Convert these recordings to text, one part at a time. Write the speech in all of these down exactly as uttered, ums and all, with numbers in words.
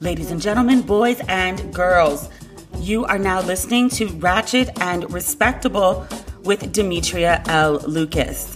Ladies and gentlemen, boys and girls, you are now listening to Ratchet and Respectable with Demetria L. Lucas.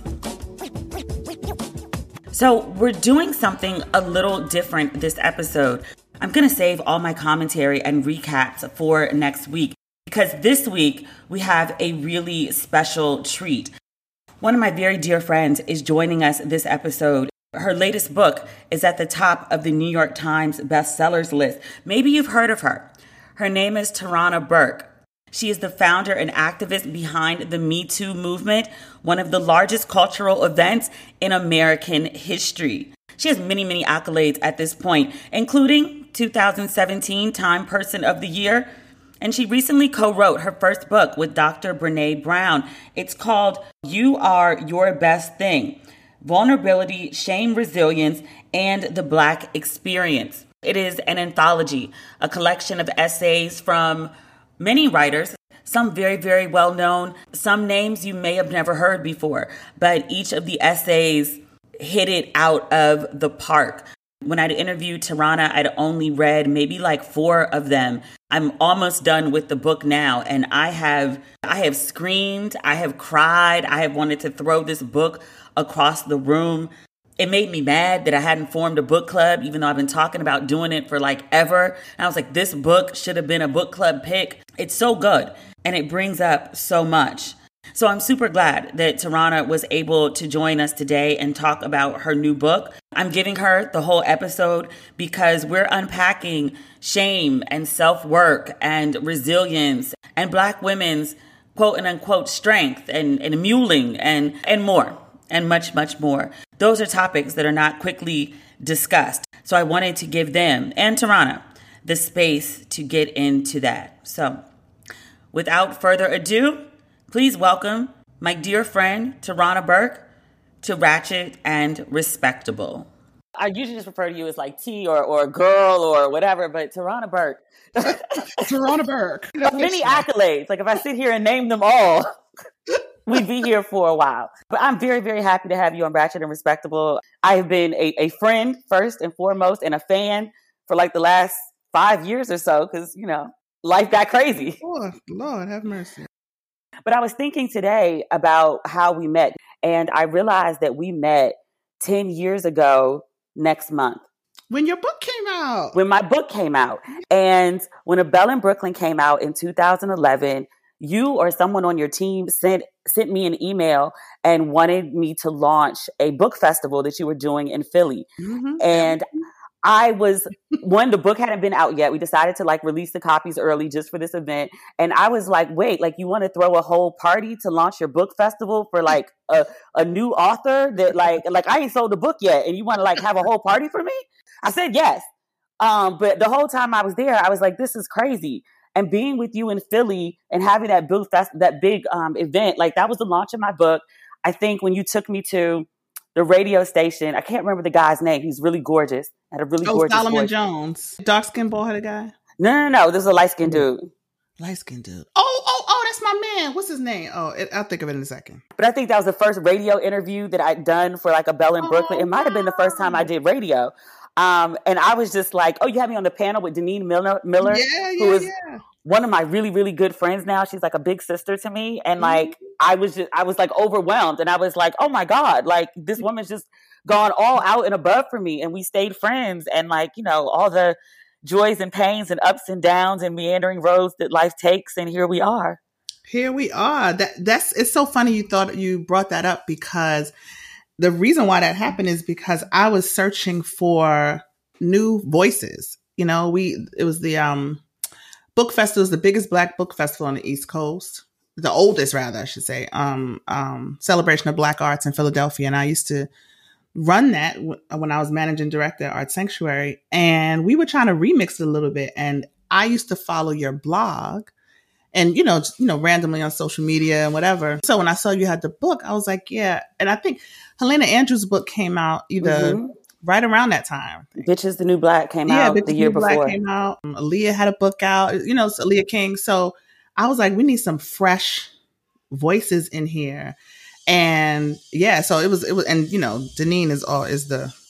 So we're doing something a little different this episode. I'm going to save all my commentary and recaps for next week because this week we have a really special treat. One of my very dear friends is joining us this episode. Her latest book is at the top of the New York Times bestsellers list. Maybe you've heard of her. Her name is Tarana Burke. She is the founder and activist behind the Me Too movement, one of the largest cultural events in American history. She has many, many accolades at this point, including two thousand seventeen Time Person of the Year. And she recently co-wrote her first book with Doctor Brene Brown. It's called You Are Your Best Thing: Vulnerability, Shame, Resilience, and the Black Experience. It is an anthology, a collection of essays from many writers, some very, very well known, some names you may have never heard before, but each of the essays hit it out of the park. When I'd interviewed Tarana, I'd only read maybe like four of them. I'm almost done with the book now, and I have I have screamed, I have cried, I have wanted to throw this book across the room. It made me mad that I hadn't formed a book club, even though I've been talking about doing it for like ever. And I was like, this book should have been a book club pick. It's so good, and it brings up so much. So I'm super glad that Tarana was able to join us today and talk about her new book. I'm giving her the whole episode because we're unpacking shame and self-work and resilience and Black women's quote and unquote strength and, and muling and, and more and much, much more. Those are topics that are not quickly discussed. So I wanted to give them and Tarana the space to get into that. So without further ado, please welcome my dear friend, Tarana Burke, to Ratchet and Respectable. I usually just refer to you as like T or, or girl or whatever, but Tarana Burke. Tarana Burke. Many accolades. Like if I sit here and name them all, we'd be here for a while. But I'm very, very happy to have you on Ratchet and Respectable. I have been a, a friend first and foremost and a fan for like the last five years or so because, you know, life got crazy. Lord, Lord, have mercy. But I was thinking today about how we met, and I realized that we met ten years ago next month. When your book came out. When my book came out. And when A Belle in Brooklyn came out in two thousand eleven, you or someone on your team sent sent me an email and wanted me to launch a book festival that you were doing in Philly. Mm-hmm. And I was, one, the book hadn't been out yet. We decided to like release the copies early just for this event. And I was like, wait, like you want to throw a whole party to launch your book festival for like a, a new author that like, like I ain't sold the book yet. And you want to like have a whole party for me? I said, yes. Um, but the whole time I was there, I was like, this is crazy. And being with you in Philly and having that big, fest- that big um, event, like that was the launch of my book. I think when you took me to the radio station, I can't remember the guy's name. He's really gorgeous. Had a really oh, gorgeous Solomon voice. Jones. Dark-skinned bald-headed guy? No, no, no. This is a light-skinned dude. Light-skinned dude. Oh, oh, oh, that's my man. What's his name? Oh, it, I'll think of it in a second. But I think that was the first radio interview that I'd done for like a Belle in oh, Brooklyn. It might have been the first time I did radio. Um, and I was just like, oh, you had me on the panel with Deneen Miller, Miller yeah, yeah, who is yeah. one of my really, really good friends now. She's like a big sister to me. And like, mm-hmm. I was just, I was like overwhelmed. And I was like, oh my God, like this woman's just gone all out and above for me. And we stayed friends. And like, you know, all the joys and pains and ups and downs and meandering roads that life takes. And here we are. Here we are. That that's, it's so funny you thought you brought that up because the reason why that happened is because I was searching for new voices. You know, we, it was the, um, book festival is the biggest Black book festival on the East Coast. The oldest, rather, I should say, um, um, celebration of Black arts in Philadelphia. And I used to run that w- when I was managing director at Art Sanctuary. And we were trying to remix it a little bit. And I used to follow your blog and, you know, just, you know, randomly on social media and whatever. So when I saw you had the book, I was like, yeah. And I think Helena Andrews' book came out either mm-hmm. right around that time. Bitches the New Black came yeah, out Bitches the year New before. Black came out. Um, Aaliyah had a book out, you know, it's Aaliyah King. So I was like, we need some fresh voices in here. And yeah, so it was, it was, and you know, Deneen is all, is the,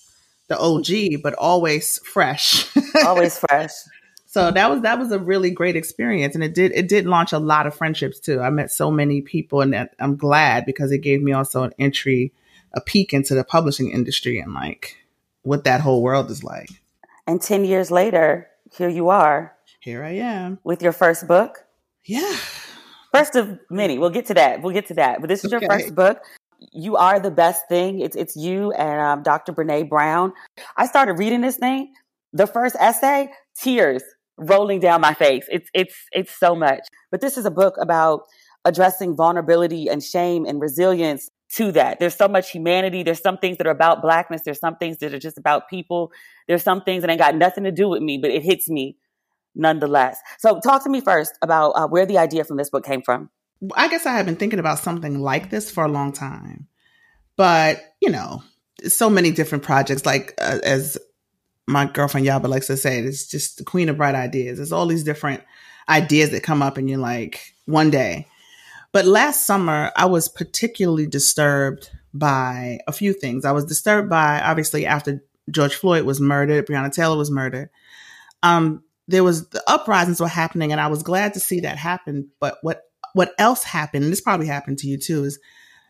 the O G, but always fresh. Always fresh. So that was that was a really great experience, and it did it did launch a lot of friendships too. I met so many people, and that, I'm glad because it gave me also an entry, a peek into the publishing industry and like what that whole world is like. And ten years later, here you are. Here I am with your first book. Yeah, first of many. We'll get to that. We'll get to that. But this is okay. Your first book. You Are the Best Thing. It's it's you and um, Doctor Brene Brown. I started reading this thing. The first essay, tears rolling down my face. It's it's it's so much. But this is a book about addressing vulnerability and shame and resilience to that. There's so much humanity. There's some things that are about Blackness. There's some things that are just about people. There's some things that ain't got nothing to do with me, but it hits me nonetheless. So talk to me first about uh, where the idea from this book came from. I guess I have been thinking about something like this for a long time. But, you know, so many different projects, like uh, as my girlfriend Yaba likes to say, it's just the queen of bright ideas. There's all these different ideas that come up and you're like, one day. But last summer, I was particularly disturbed by a few things. I was disturbed by, obviously, after George Floyd was murdered, Breonna Taylor was murdered. Um, there was, the uprisings were happening, and I was glad to see that happen. But what, what else happened, and this probably happened to you too, is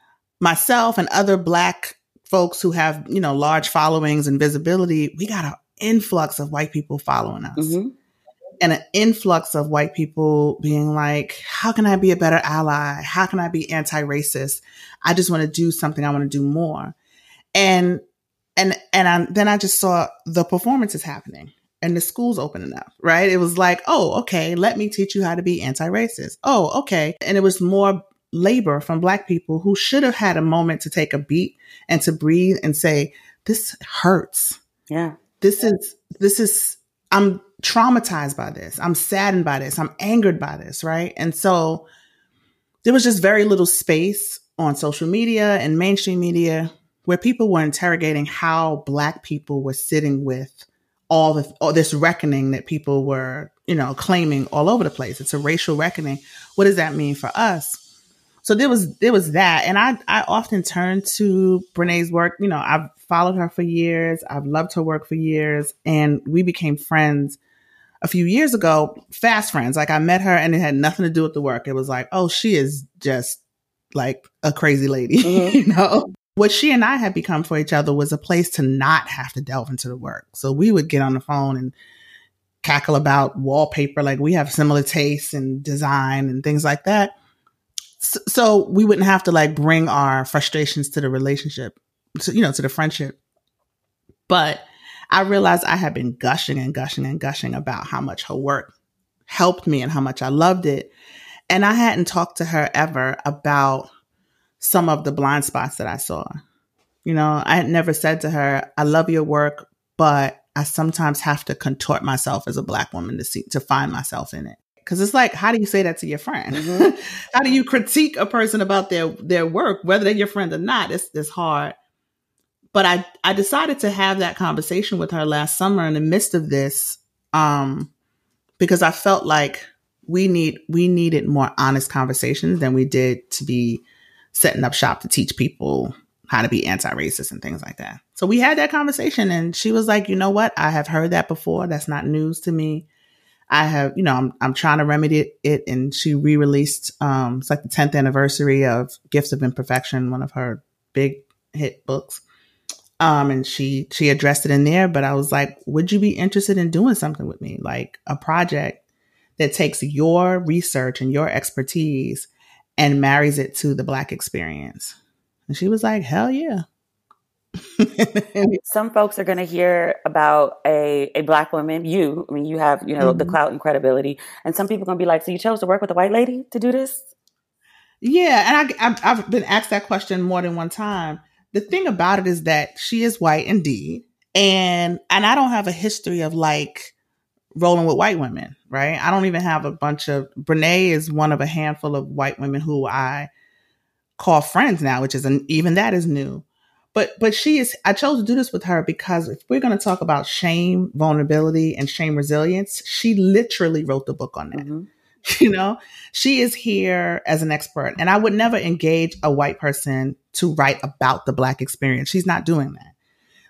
myself and other Black folks who have, you know, large followings and visibility, we got an influx of white people following us. Mm-hmm. And an influx of white people being like, how can I be a better ally? How can I be anti-racist? I just want to do something. I want to do more. And, and, and I, then I just saw the performances happening and the schools opening up, right? It was like, oh, okay, let me teach you how to be anti-racist. Oh, okay. And it was more labor from Black people who should have had a moment to take a beat and to breathe and say, this hurts. Yeah. This is, this is, I'm traumatized by this. I'm saddened by this. I'm angered by this. Right. And so there was just very little space on social media and mainstream media where people were interrogating how Black people were sitting with all the, all this reckoning that people were, you know, claiming all over the place. It's a racial reckoning. What does that mean for us? So there was, there was that. And I, I often turn to Brene's work. You know, I've followed her for years. I've loved her work for years. And we became friends a few years ago, fast friends. Like I met her and it had nothing to do with the work. It was like, oh, she is just like a crazy lady. Mm-hmm. You know, what she and I had become for each other was a place to not have to delve into the work. So we would get on the phone and cackle about wallpaper. Like we have similar tastes and design and things like that. So, so we wouldn't have to like bring our frustrations to the relationship, to, you know, to the friendship. But I realized I had been gushing and gushing and gushing about how much her work helped me and how much I loved it. And I hadn't talked to her ever about some of the blind spots that I saw. You know, I had never said to her, I love your work, but I sometimes have to contort myself as a Black woman to see, to find myself in it. Because it's like, how do you say that to your friend? Mm-hmm. How do you critique a person about their, their work, whether they're your friend or not? It's, it's hard. But I, I decided to have that conversation with her last summer in the midst of this, um, because I felt like we need we needed more honest conversations than we did to be setting up shop to teach people how to be anti-racist and things like that. So we had that conversation, and she was like, you know what? I have heard that before. That's not news to me. I have, you know, I'm I'm trying to remedy it. And she re-released, um, it's like the tenth anniversary of Gifts of Imperfection, one of her big hit books. Um, and she, she addressed it in there, but I was like, would you be interested in doing something with me? Like a project that takes your research and your expertise and marries it to the Black experience. And she was like, hell yeah. Some folks are going to hear about a, a Black woman, you, I mean, you have, you know, mm-hmm. the clout and credibility. And some people are going to be like, so you chose to work with a white lady to do this? Yeah. And I, I've, I've been asked that question more than one time. The thing about it is that she is white indeed. And, and I don't have a history of like rolling with white women, right? I don't even have a bunch of, Brene is one of a handful of white women who I call friends now, which is an, even that is new. But, but she is, I chose to do this with her because if we're going to talk about shame, vulnerability, and shame resilience, she literally wrote the book on that. Mm-hmm. You know, she is here as an expert, and I would never engage a white person to write about the Black experience. She's not doing that.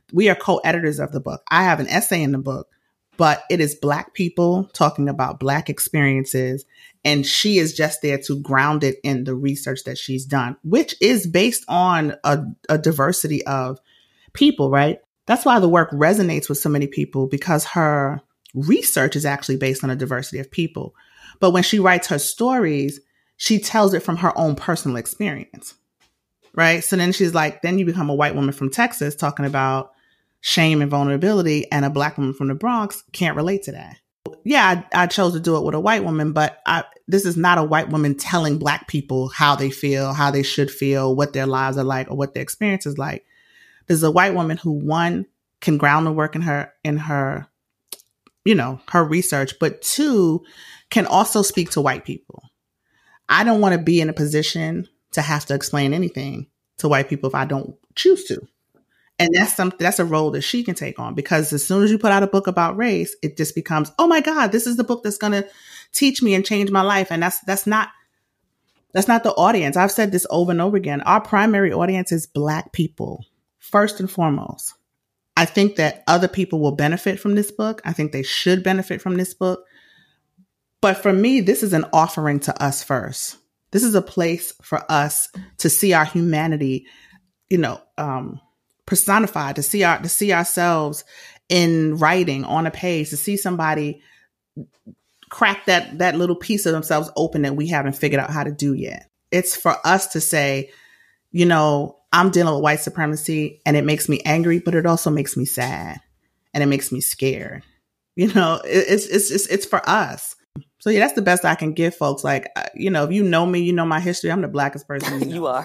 we are co-editors of the book. I have an essay in the book, but it is Black people talking about Black experiences. And she is just there to ground it in the research that she's done, which is based on a, a diversity of people, right? That's why the work resonates with so many people, because her research is actually based on a diversity of people. But when she writes her stories, she tells it from her own personal experience, right? So then she's like, then you become a white woman from Texas talking about shame and vulnerability, and a Black woman from the Bronx can't relate to that. Yeah, I, I chose to do it with a white woman, but I, this is not a white woman telling Black people how they feel, how they should feel, what their lives are like, or what their experience is like. This is a white woman who, one, can ground the work in her, in her, you know, her research, but two, can also speak to white people. I don't want to be in a position to have to explain anything to white people if I don't choose to. And that's something, that's a role that she can take on, because as soon as you put out a book about race, it just becomes, oh my God, this is the book that's going to teach me and change my life. And that's, that's not, that's not the audience. I've said this over and over again. Our primary audience is Black people, first and foremost. I think that other people will benefit from this book. I think they should benefit from this book. But for me, this is an offering to us first. This is a place for us to see our humanity, you know, um, personified, to see our, to see ourselves in writing on a page, to see somebody crack that, that little piece of themselves open that we haven't figured out how to do yet. It's for us to say, you know, I'm dealing with white supremacy and it makes me angry, but it also makes me sad and it makes me scared. You know, it, it's, it's, it's, it's for us. So yeah, that's the best I can give folks. Like, uh, you know, if you know me, you know my history. I'm the Blackest person. You, know. You are.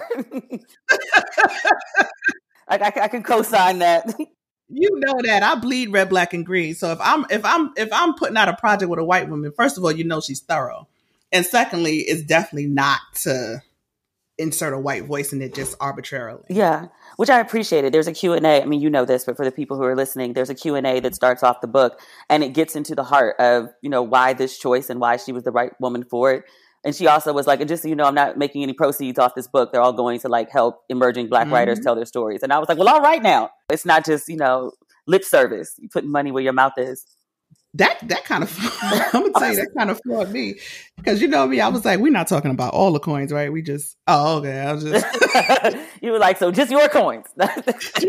I, I, I can co-sign that. You know that I bleed red, black, and green. So if I'm if I'm if I'm putting out a project with a white woman, first of all, you know she's thorough, and secondly, it's definitely not to insert a white voice in it just arbitrarily. Yeah, which I appreciated. There's a Q and A. I mean, you know this, but for the people who are listening, there's a Q and A that starts off the book, and it gets into the heart of, you know, why this choice and why she was the right woman for it. And she also was like, and just so you know, I'm not making any proceeds off this book. They're all going to like help emerging Black mm-hmm. writers tell their stories. And I was like, well, all right now. It's not just, you know, lip service. You putting money where your mouth is. That that kind of, I'm going to tell you, that kind of floored me. Because you know me, I was like, we're not talking about all the coins, right? We just, oh, okay. I was just. You were like, so just your coins. But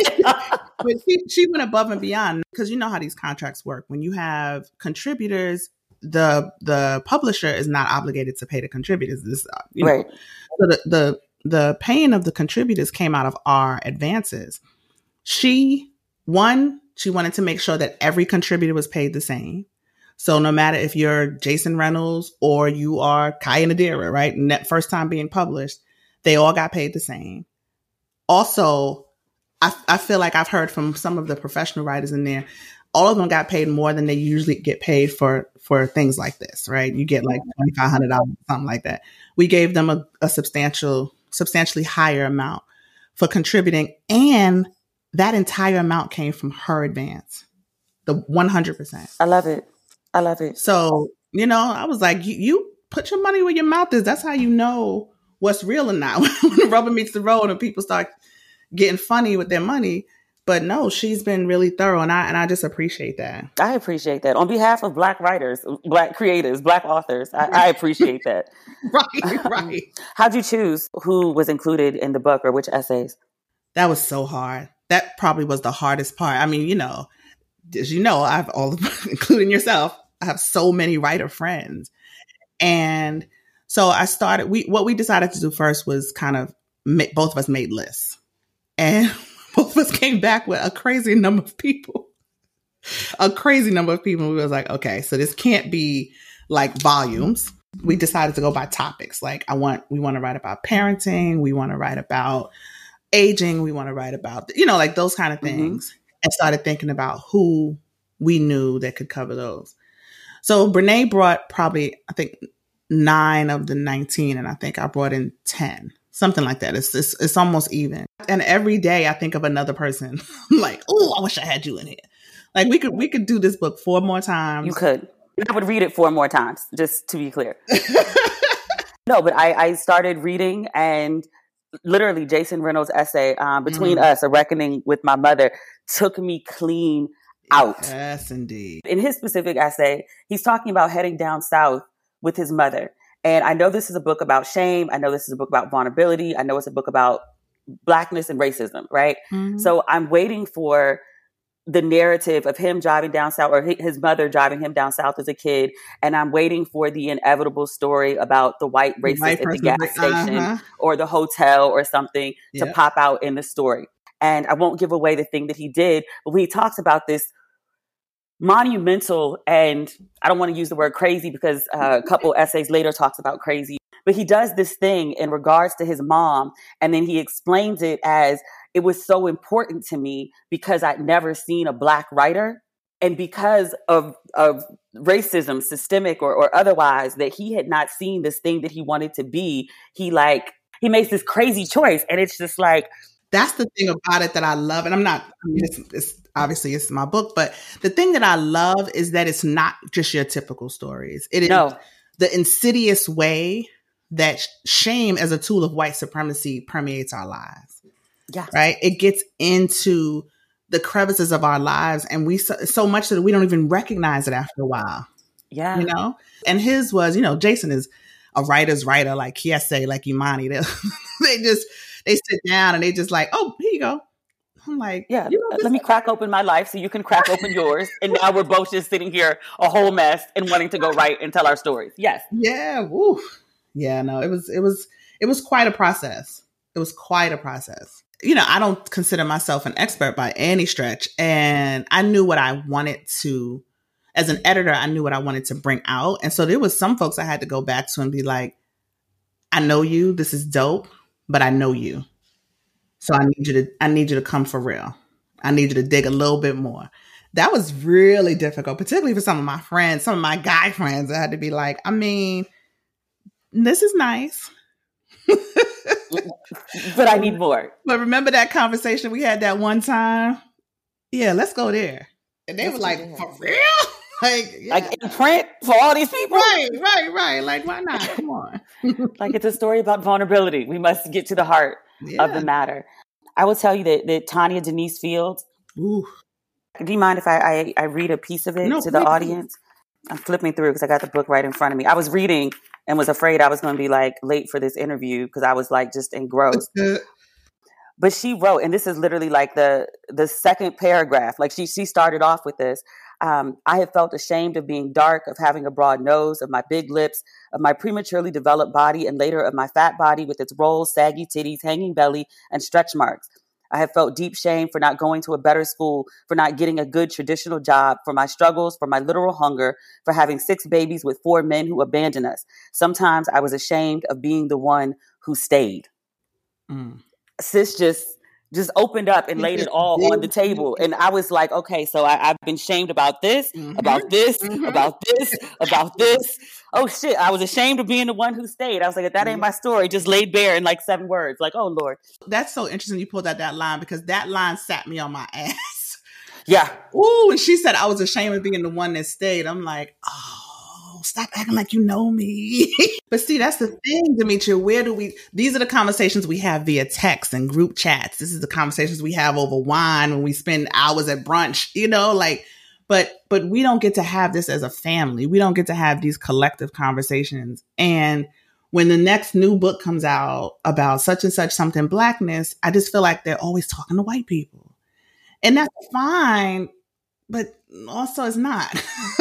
she, she went above and beyond, because you know how these contracts work. When you have contributors, the the publisher is not obligated to pay the contributors. This, you know, right. So the, the the paying of the contributors came out of our advances. She, one, she wanted to make sure that every contributor was paid the same. So no matter if you're Jason Reynolds or you are Kaya Nadira, right? And that first time being published, they all got paid the same. Also, I, I feel like I've heard from some of the professional writers in there, all of them got paid more than they usually get paid for, for things like this, right? You get like twenty-five hundred dollars, something like that. We gave them a, a substantial, substantially higher amount for contributing. And that entire amount came from her advance, the one hundred percent. I love it. I love it. So, you know, I was like, you, you put your money where your mouth is. That's how you know what's real or not. When the rubber meets the road and people start getting funny with their money. But no, she's been really thorough, and I and I just appreciate that. I appreciate that. On behalf of Black writers, Black creators, Black authors, I, I appreciate that. Right, right. How'd you choose who was included in the book or which essays? That was so hard. That probably was the hardest part. I mean, you know, as you know, I've all, including yourself, I have so many writer friends. And so I started, we what we decided to do first was kind of, both of us made lists. And both of us came back with a crazy number of people. A crazy number of people. We was like, okay, so this can't be like volumes. We decided to go by topics. Like I want, we want to write about parenting. We want to write about aging. We want to write about, you know, like those kind of things. Mm-hmm. And started thinking about who we knew that could cover those. So Brene brought probably, I think, nine of the nineteen, and I think I brought in ten. Something like that. It's, it's it's almost even. And every day I think of another person. I'm like, oh, I wish I had you in here. Like we could we could do this book four more times. You could. I would read it four more times, just to be clear. No, but I, I started reading, and literally Jason Reynolds' essay, um, Between Mm. Us, A Reckoning with My Mother, took me clean out. Yes, indeed. In his specific essay, he's talking about heading down south with his mother. And I know this is a book about shame. I know this is a book about vulnerability. I know it's a book about Blackness and racism, right? Mm-hmm. So I'm waiting for the narrative of him driving down south, or his mother driving him down south as a kid. And I'm waiting for the inevitable story about the white racist White at the person, gas right? station Uh-huh. or the hotel or something to Yep. pop out in the story. And I won't give away the thing that he did, but when he talks about this monumental, and I don't want to use the word crazy because uh, a couple essays later talks about crazy, but he does this thing in regards to his mom. And then he explains it as, it was so important to me because I'd never seen a Black writer. And because of, of racism, systemic or, or otherwise, that he had not seen this thing that he wanted to be, he like, he makes this crazy choice. And it's just like, that's the thing about it that I love. And I'm not, I mean, it's, it's obviously it's my book, but the thing that I love is that it's not just your typical stories. It is no. the insidious way that sh- shame as a tool of white supremacy permeates our lives. Yeah. Right. It gets into the crevices of our lives, and we so, so much that we don't even recognize it after a while. Yeah. You know, and his was, you know, Jason is a writer's writer, like Kiese, like Imani. They, they just, they sit down and they just like, oh, here you go. I'm like, yeah, you know, let me crack open my life so you can crack open yours. And now we're both just sitting here a whole mess and wanting to go write and tell our stories. Yes. Yeah. Woo. Yeah, no, it was, it was, it was quite a process. It was quite a process. You know, I don't consider myself an expert by any stretch. And I knew what I wanted to, as an editor, I knew what I wanted to bring out. And so there was some folks I had to go back to and be like, I know you, this is dope, but I know you. So I need you to, I need you to come for real. I need you to dig a little bit more. That was really difficult, particularly for some of my friends, some of my guy friends. I had to be like, I mean, this is nice. But I need more. But remember that conversation we had that one time? Yeah, let's go there. And they Let's were like, go there. for real? like, yeah. Like in print for all these people. Right, right, right. Like, why not? Come on. Like it's a story about vulnerability. We must get to the heart Yeah. of the matter. I will tell you that, that Tanya Denise Fields, Ooh. do you mind if I, I, I read a piece of it No, to the please. audience? I'm flipping through because I got the book right in front of me. I was reading and was afraid I was going to be like late for this interview because I was like just engrossed. But she wrote, and this is literally like the the second paragraph. Like she she started off with this. Um, I have felt ashamed of being dark, of having a broad nose, of my big lips, of my prematurely developed body, and later of my fat body with its rolls, saggy titties, hanging belly, and stretch marks. I have felt deep shame for not going to a better school, for not getting a good traditional job, for my struggles, for my literal hunger, for having six babies with four men who abandoned us. Sometimes I was ashamed of being the one who stayed. Mm. Sis just just opened up and laid it all on the table. And I was like, okay, so I, I've been shamed about this, Mhm. about this, Mhm. about this, about this. Oh shit, I was ashamed of being the one who stayed. I was like, if that ain't my story, just laid bare in like seven words. Like, oh Lord. That's so interesting you pulled out that line because that line sat me on my ass. Yeah. Ooh, and she said I was ashamed of being the one that stayed. I'm like, oh, stop acting like you know me. But see, that's the thing, Demetria. Where do we, these are the conversations we have via text and group chats. This is the conversations we have over wine when we spend hours at brunch, you know, like, but, but we don't get to have this as a family. We don't get to have these collective conversations. And when the next new book comes out about such and such something Blackness, I just feel like they're always talking to white people. And that's fine, but also it's not.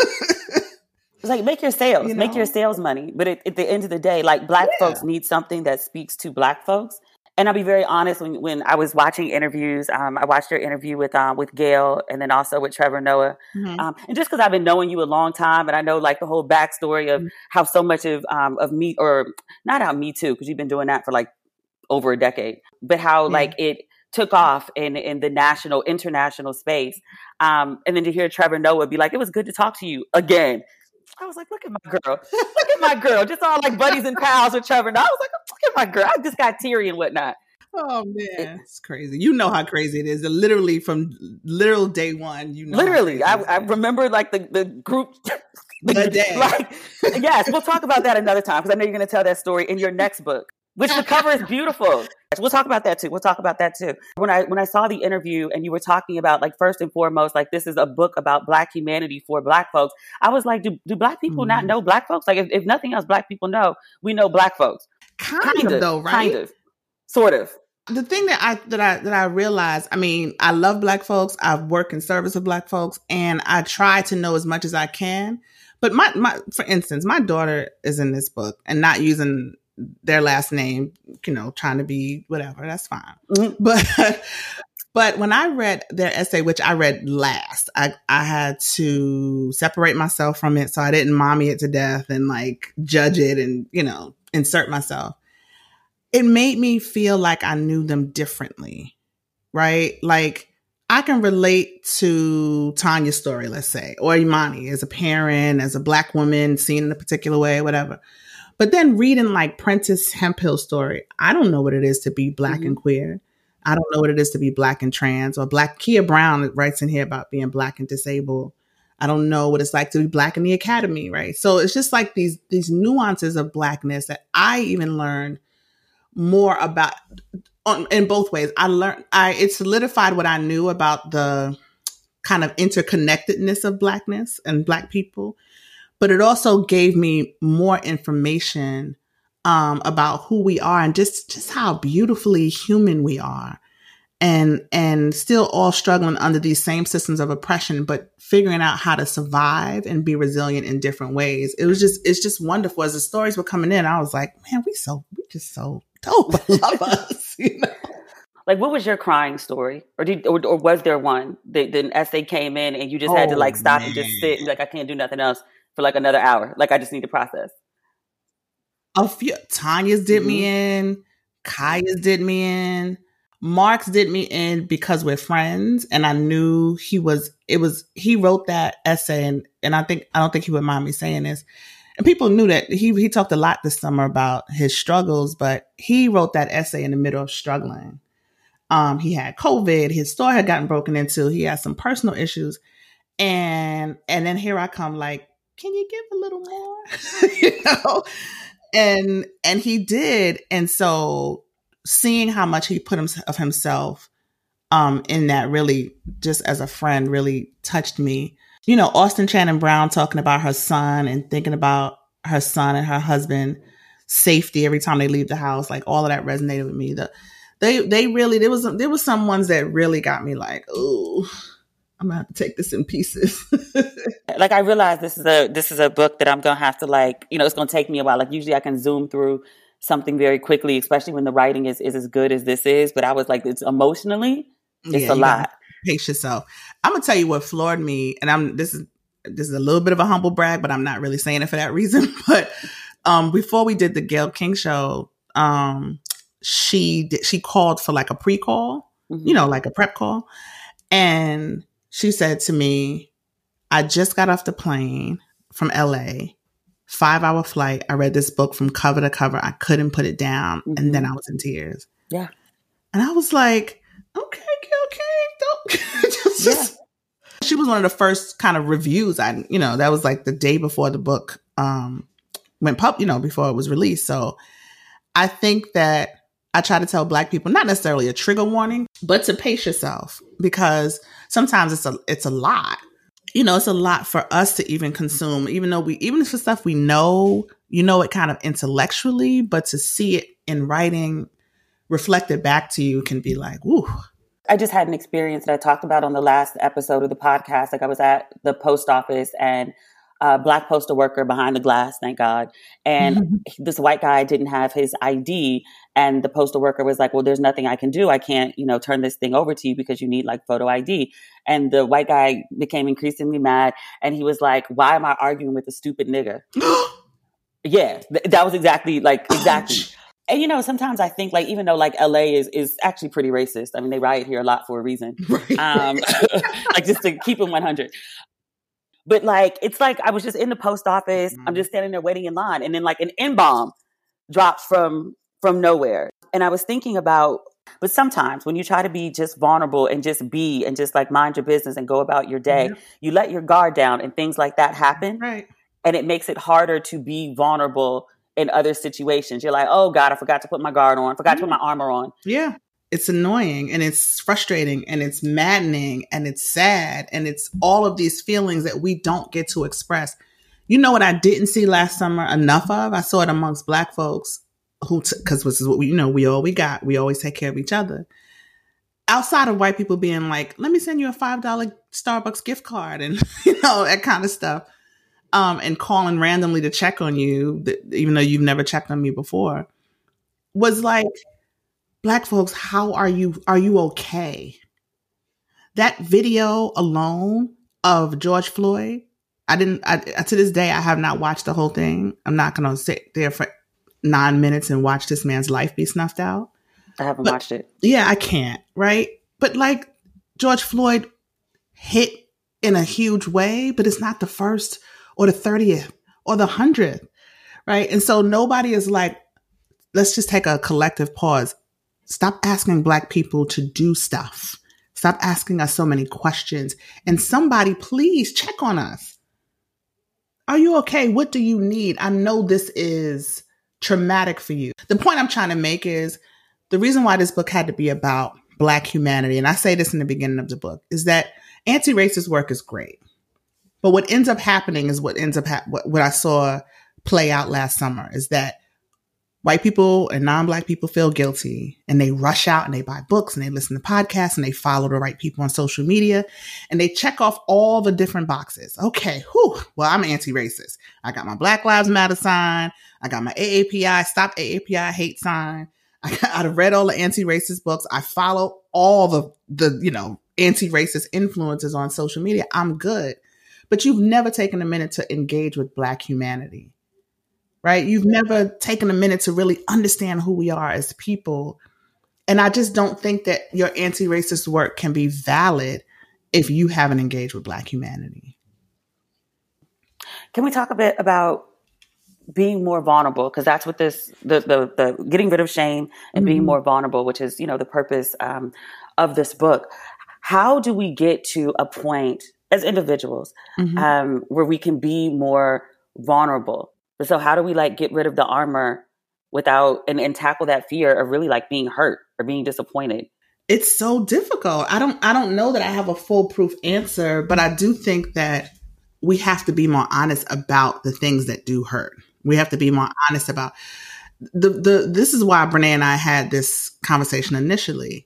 It's like, make your sales, You make know? your sales money. But at, at the end of the day, like Black Yeah. folks need something that speaks to Black folks. And I'll be very honest, when, when I was watching interviews, um, I watched your interview with um, with Gail and then also with Trevor Noah. Mhm. Um, and just because I've been knowing you a long time and I know like the whole backstory of Mhm. how so much of um, of me, or not how Me Too, because you've been doing that for like over a decade, but how Yeah. like it took off in, in the national, international space. Um, and then to hear Trevor Noah be like, it was good to talk to you again. I was like, look at my girl. Look at my girl. Just all like buddies and pals with Trevor. And I was like, look at my girl. I just got teary and whatnot. Oh man, it's crazy. You know how crazy it is. Literally from literal day one, you know. how Literally, crazy I, it is. I remember like the, the group. The day. Like, yes, we'll talk about that another time because I know you're going to tell that story in your next book. which the cover is beautiful. We'll talk about that too. We'll talk about that too. When I when I saw the interview and you were talking about, like, first and foremost, like, this is a book about Black humanity for Black folks, I was like, do, do Black people mm. not know Black folks? Like, if, if nothing else, Black people know, we know Black folks. Kind, kind of, of though, right? Kind of. Sort of. The thing that I that I that I realized, I mean, I love Black folks. I've worked in service of Black folks, and I try to know as much as I can. But my my, for instance, my daughter is in this book and not using their last name, you know, trying to be whatever. That's fine. Mm-hmm. But but when I read their essay, which I read last, I I had to separate myself from it so I didn't mommy it to death and like judge it and, you know, insert myself. It made me feel like I knew them differently, right? Like, I can relate to Tanya's story, let's say, or Imani as a parent, as a Black woman, seen in a particular way, whatever. But then reading like Prentice Hemphill's story, I don't know what it is to be Black mm-hmm. and queer. I don't know what it is to be Black and trans, or Black. Kia Brown writes in here about being Black and disabled. I don't know what it's like to be Black in the academy, right? So it's just like these these nuances of Blackness that I even learned more about on, in both ways. I learned, I, it solidified what I knew about the kind of interconnectedness of Blackness and Black people, but it also gave me more information um, about who we are and just, just how beautifully human we are, and, and still all struggling under these same systems of oppression, but figuring out how to survive and be resilient in different ways. It was just, it's just wonderful. As the stories were coming in, I was like, man, we so, we just so dope. I love us, you know? Like, what was your crying story? Or did, or, or was there one that the essay came in and you just had oh, to like stop man. and just sit and be like, I can't do nothing else for like another hour. Like, I just need to process. A few, Tanya's did mm-hmm. me in, Kaya's did me in, Mark's did me in because we're friends. And I knew he was, it was, he wrote that essay, and, and I think, I don't think he would mind me saying this. And people knew that he he talked a lot this summer about his struggles, but he wrote that essay in the middle of struggling. Um, he had COVID, his store had gotten broken into, he had some personal issues. And and then here I come like, can you give a little more? you know? And and he did. And so seeing how much he put him, of himself um, in that really, just as a friend, really touched me. You know, Austin Shannon Brown talking about her son and thinking about her son and her husband safety every time they leave the house. Like, all of that resonated with me. The, they, they really, there was, there was some ones that really got me like, ooh, I'm gonna have to take this in pieces. Like, I realized this is a, this is a book that I'm going to have to, like, you know, it's going to take me a while. Like, usually I can zoom through something very quickly, especially when the writing is, is as good as this is. But I was like, it's emotionally, it's yeah, a lot. Pace yourself. I'm gonna tell you what floored me, and I'm this is this is a little bit of a humble brag, but I'm not really saying it for that reason. But um, before we did the Gayle King show, um, she did, she called for like a pre-call, mm-hmm. you know, like a prep call, and she said to me, "I just got off the plane from L A, five hour flight. I read this book from cover to cover. I couldn't put it down, mm-hmm. and then I was in tears." Yeah, and I was like, "Okay, Gayle King, don't." just, yeah. just, she was one of the first kind of reviews. I, you know, that was like the day before the book um, went pub, you know, before it was released. So I think that I try to tell Black people, not necessarily a trigger warning, but to pace yourself, because sometimes it's a, it's a lot. You know, it's a lot for us to even consume, even though we, even for stuff we know, you know, it kind of intellectually, but to see it in writing reflected back to you can be like, woo. I just had an experience that I talked about on the last episode of the podcast. Like, I was at the post office, and a Black postal worker behind the glass, thank God. And mm-hmm. this white guy didn't have his I D. And the postal worker was like, well, there's nothing I can do. I can't, you know, turn this thing over to you because you need like photo I D. And the white guy became increasingly mad. And he was like, why am I arguing with a stupid nigga? yeah, th- that was exactly like, exactly. And, you know, sometimes I think, like, even though, like, L A is, is actually pretty racist. I mean, they riot here a lot for a reason. Right. Um, like, just to keep them one hundred. But, like, it's like I was just in the post office. Mm-hmm. I'm just standing there waiting in line. And then, like, an N-bomb drops from from nowhere. And I was thinking about, but sometimes when you try to be just vulnerable and just be and just, like, mind your business and go about your day, mm-hmm. you let your guard down and things like that happen. Right. And it makes it harder to be vulnerable in other situations. You're like, oh God, I forgot to put my guard on, forgot to put my armor on. Yeah. It's annoying and it's frustrating and it's maddening and it's sad. And it's all of these feelings that we don't get to express. You know what I didn't see last summer enough of? I saw it amongst Black folks who, because t- this is what we, you know, we all we got. We always take care of each other. Outside of white people being like, let me send you a five dollars Starbucks gift card and, you know, that kind of stuff. Um, and calling randomly to check on you, even though you've never checked on me before, was like, Black folks, how are you? Are you okay? That video alone of George Floyd, I didn't, I, to this day, I have not watched the whole thing. I'm not going to sit there for nine minutes and watch this man's life be snuffed out. I haven't but, watched it. Yeah, I can't. Right. But like George Floyd hit in a huge way, but it's not the first or the thirtieth or the hundredth. Right. And so nobody is like, let's just take a collective pause. Stop asking Black people to do stuff. Stop asking us so many questions. And somebody, please check on us. Are you okay? What do you need? I know this is traumatic for you. The point I'm trying to make is the reason why this book had to be about Black humanity, and I say this in the beginning of the book, is that anti-racist work is great. But what ends up happening is what ends up ha- what, what I saw play out last summer is that white people and non-Black people feel guilty and they rush out and they buy books and they listen to podcasts and they follow the right people on social media and they check off all the different boxes. Okay, whew, well, I'm anti-racist. I got my Black Lives Matter sign. I got my A A P I, Stop A A P I hate sign. I got, I've read all the anti-racist books. I follow all the, the, you know, anti-racist influencers on social media. I'm good. But you've never taken a minute to engage with Black humanity. Right? You've never taken a minute to really understand who we are as people. And I just don't think that your anti-racist work can be valid if you haven't engaged with Black humanity. Can we talk a bit about being more vulnerable? Because that's what this, the, the, the getting rid of shame and mm-hmm. being more vulnerable, which is, you know, the purpose um, of this book. How do we get to a point as individuals mm-hmm. um, where we can be more vulnerable? So how do we like get rid of the armor without and, and tackle that fear of really like being hurt or being disappointed? It's so difficult. I don't I don't know that I have a foolproof answer, but I do think that we have to be more honest about the things that do hurt. We have to be more honest about the the this is why Brene and I had this conversation initially.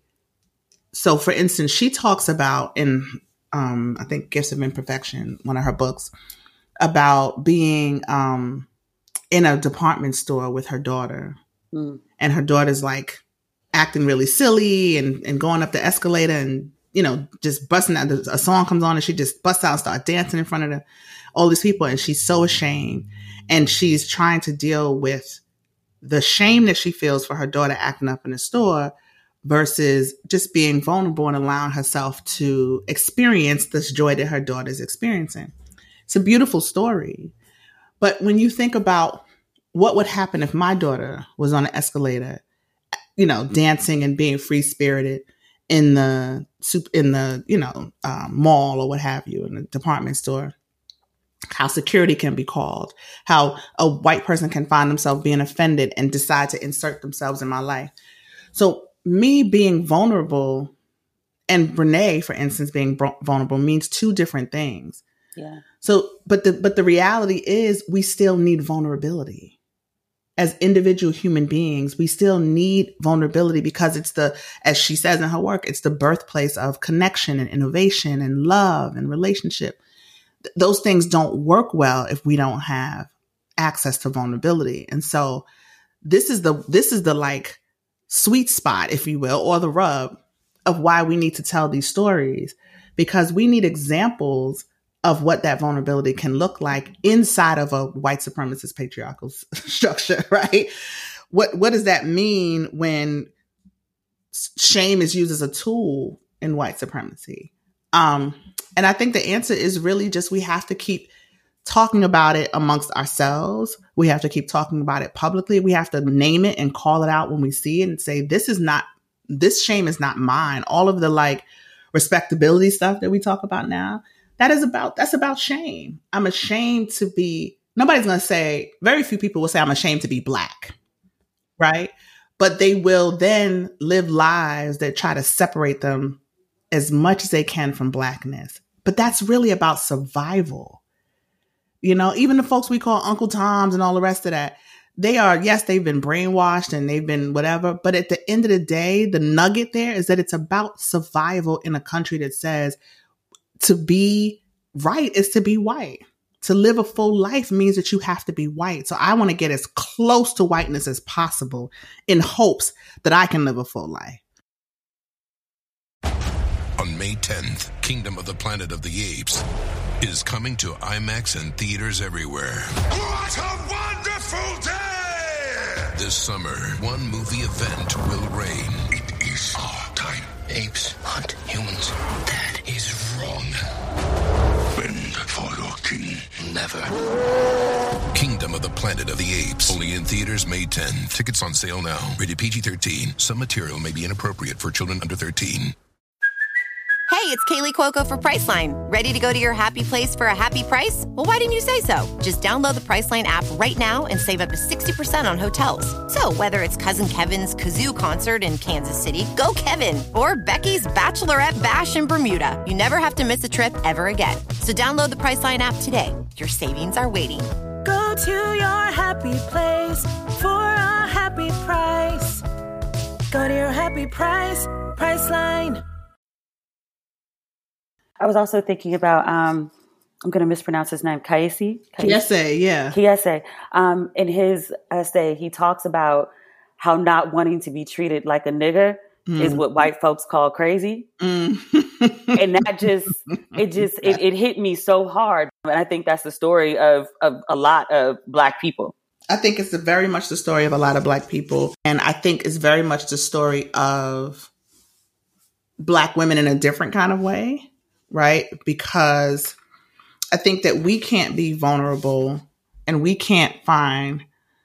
So for instance, she talks about in um I think Gifts of Imperfection, one of her books, about being um in a department store with her daughter. Mm. And her daughter's like acting really silly and, and going up the escalator and, you know, just busting out. A song comes on and she just busts out and starts dancing in front of the, all these people. And she's so ashamed. And she's trying to deal with the shame that she feels for her daughter acting up in the store versus just being vulnerable and allowing herself to experience this joy that her daughter's experiencing. It's a beautiful story. But when you think about what would happen if my daughter was on an escalator, you know, dancing and being free spirited in the soup in the, you know, um, mall or what have you, in the department store, how security can be called, how a white person can find themselves being offended and decide to insert themselves in my life. So me being vulnerable and Brene, for instance, being vulnerable means two different things. Yeah. So, but the, but the reality is we still need vulnerability as individual human beings. We still need vulnerability because it's the, as she says in her work, it's the birthplace of connection and innovation and love and relationship. Th- those things don't work well if we don't have access to vulnerability. And so this is the, this is the like sweet spot, if you will, or the rub of why we need to tell these stories, because we need examples of what that vulnerability can look like inside of a white supremacist patriarchal structure, right? What what does that mean when shame is used as a tool in white supremacy? Um, and I think the answer is really just we have to keep talking about it amongst ourselves. We have to keep talking about it publicly. We have to name it and call it out when we see it and say, this is not, this shame is not mine. All of the like respectability stuff that we talk about now, that is about, that's about shame. I'm ashamed to be nobody's going to say, very few people will say, I'm ashamed to be Black, right? But they will then live lives that try to separate them as much as they can from Blackness. But that's really about survival. You know, even the folks we call Uncle Toms and all the rest of that, they are, yes, they've been brainwashed and they've been whatever. But at the end of the day, the nugget there is that it's about survival in a country that says to be right is to be white. To live a full life means that you have to be white. So I want to get as close to whiteness as possible in hopes that I can live a full life. On May tenth, Kingdom of the Planet of the Apes is coming to IMAX and theaters everywhere. What a wonderful day! This summer, one movie event will reign. It is our time. Apes hunt humans. That is wrong. Bend for your king. Never. Kingdom of the Planet of the Apes. Only in theaters May tenth. Tickets on sale now. Rated P G thirteen. Some material may be inappropriate for children under thirteen. Hey, it's Kaylee Cuoco for Priceline. Ready to go to your happy place for a happy price? Well, why didn't you say so? Just download the Priceline app right now and save up to sixty percent on hotels. So whether it's Cousin Kevin's Kazoo Concert in Kansas City, go Kevin, or Becky's Bachelorette Bash in Bermuda, you never have to miss a trip ever again. So download the Priceline app today. Your savings are waiting. Go to your happy place for a happy price. Go to your happy price, Priceline. I was also thinking about, um, I'm going to mispronounce his name, Kiese? Kiese, yeah. Kiese. Um, in his essay, he talks about how not wanting to be treated like a nigger mm. is what white folks call crazy. Mm. And that just, it just, it, it hit me so hard. And I think that's the story of, of a lot of Black people. I think it's very much the story of a lot of Black people. And I think it's very much the story of Black women in a different kind of way. Right? Because I think that we can't be vulnerable and we can't find,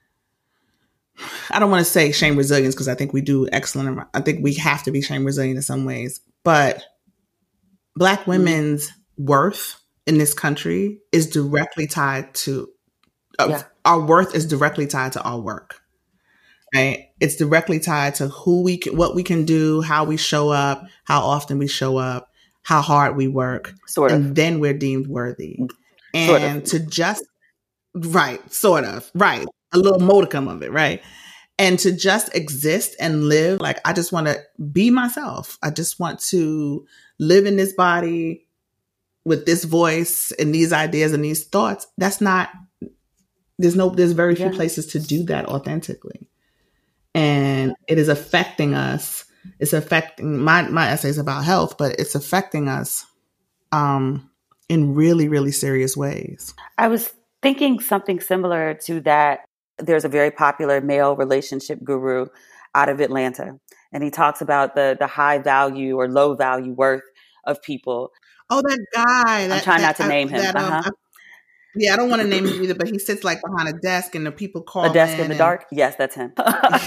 I don't want to say shame resilience because I think we do excellent. I think we have to be shame resilient in some ways, but Black women's mm-hmm. worth in this country is directly tied to, uh, yeah. our worth is directly tied to our work. Right? It's directly tied to who we can, what we can do, how we show up, how often we show up, how hard we work, sort of. And then we're deemed worthy. Sort and of. to just, right, sort of, right, a little modicum of it, right? And to just exist and live, like, I just want to be myself. I just want to live in this body with this voice and these ideas and these thoughts. That's not, there's no, there's very few yeah. places to do that authentically. And it is affecting us. It's affecting my, my essays about health, but it's affecting us um, in really, really serious ways. I was thinking something similar to that. There's a very popular male relationship guru out of Atlanta, and he talks about the the high value or low value worth of people. Oh, that guy. That, I'm trying that, not to I, name him. That, uh-huh. um, I, yeah, I don't want to name him either, but he sits like behind a desk and the people call A desk in, in the and, dark? Yes, that's him.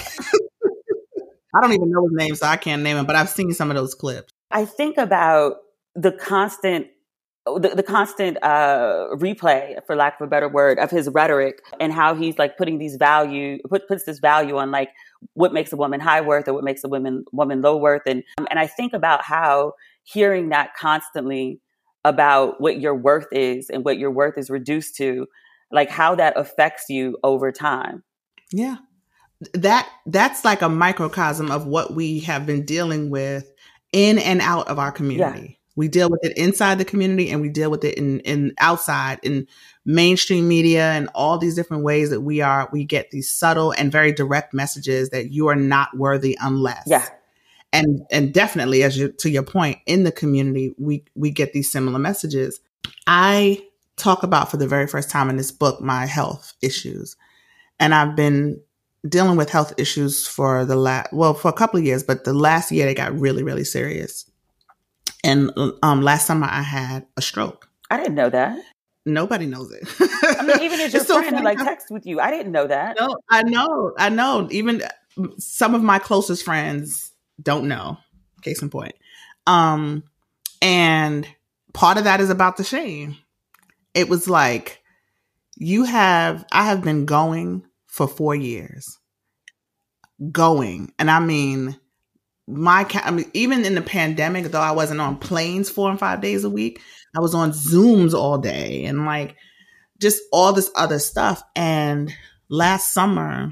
I don't even know his name, so I can't name him, but I've seen some of those clips. I think about the constant, the, the constant uh, replay, for lack of a better word, of his rhetoric and how he's like putting these value, put, puts this value on like what makes a woman high worth or what makes a woman woman low worth, and um, and I think about how hearing that constantly about what your worth is and what your worth is reduced to, like how that affects you over time. Yeah. That that's like a microcosm of what we have been dealing with in and out of our community. Yeah. We deal with it inside the community and we deal with it in, in outside in mainstream media and all these different ways that we are, we get these subtle and very direct messages that you are not worthy unless. Yeah. And, and definitely, as you, to your point, in the community, we, we get these similar messages. I talk about for the very first time in this book, my health issues. And I've been dealing with health issues for the last, well, for a couple of years, but the last year they got really, really serious. And um, last summer I had a stroke. I didn't know that. Nobody knows it. I mean, even as your so friend, like text with you, I didn't know that. No, I know, I know. Even some of my closest friends don't know. Case in point. Um, and part of that is about the shame. It was like, You have, I have been going for four years. Going. And I mean, my, I mean, even in the pandemic, though I wasn't on planes four and five days a week, I was on Zooms all day and like just all this other stuff. And last summer,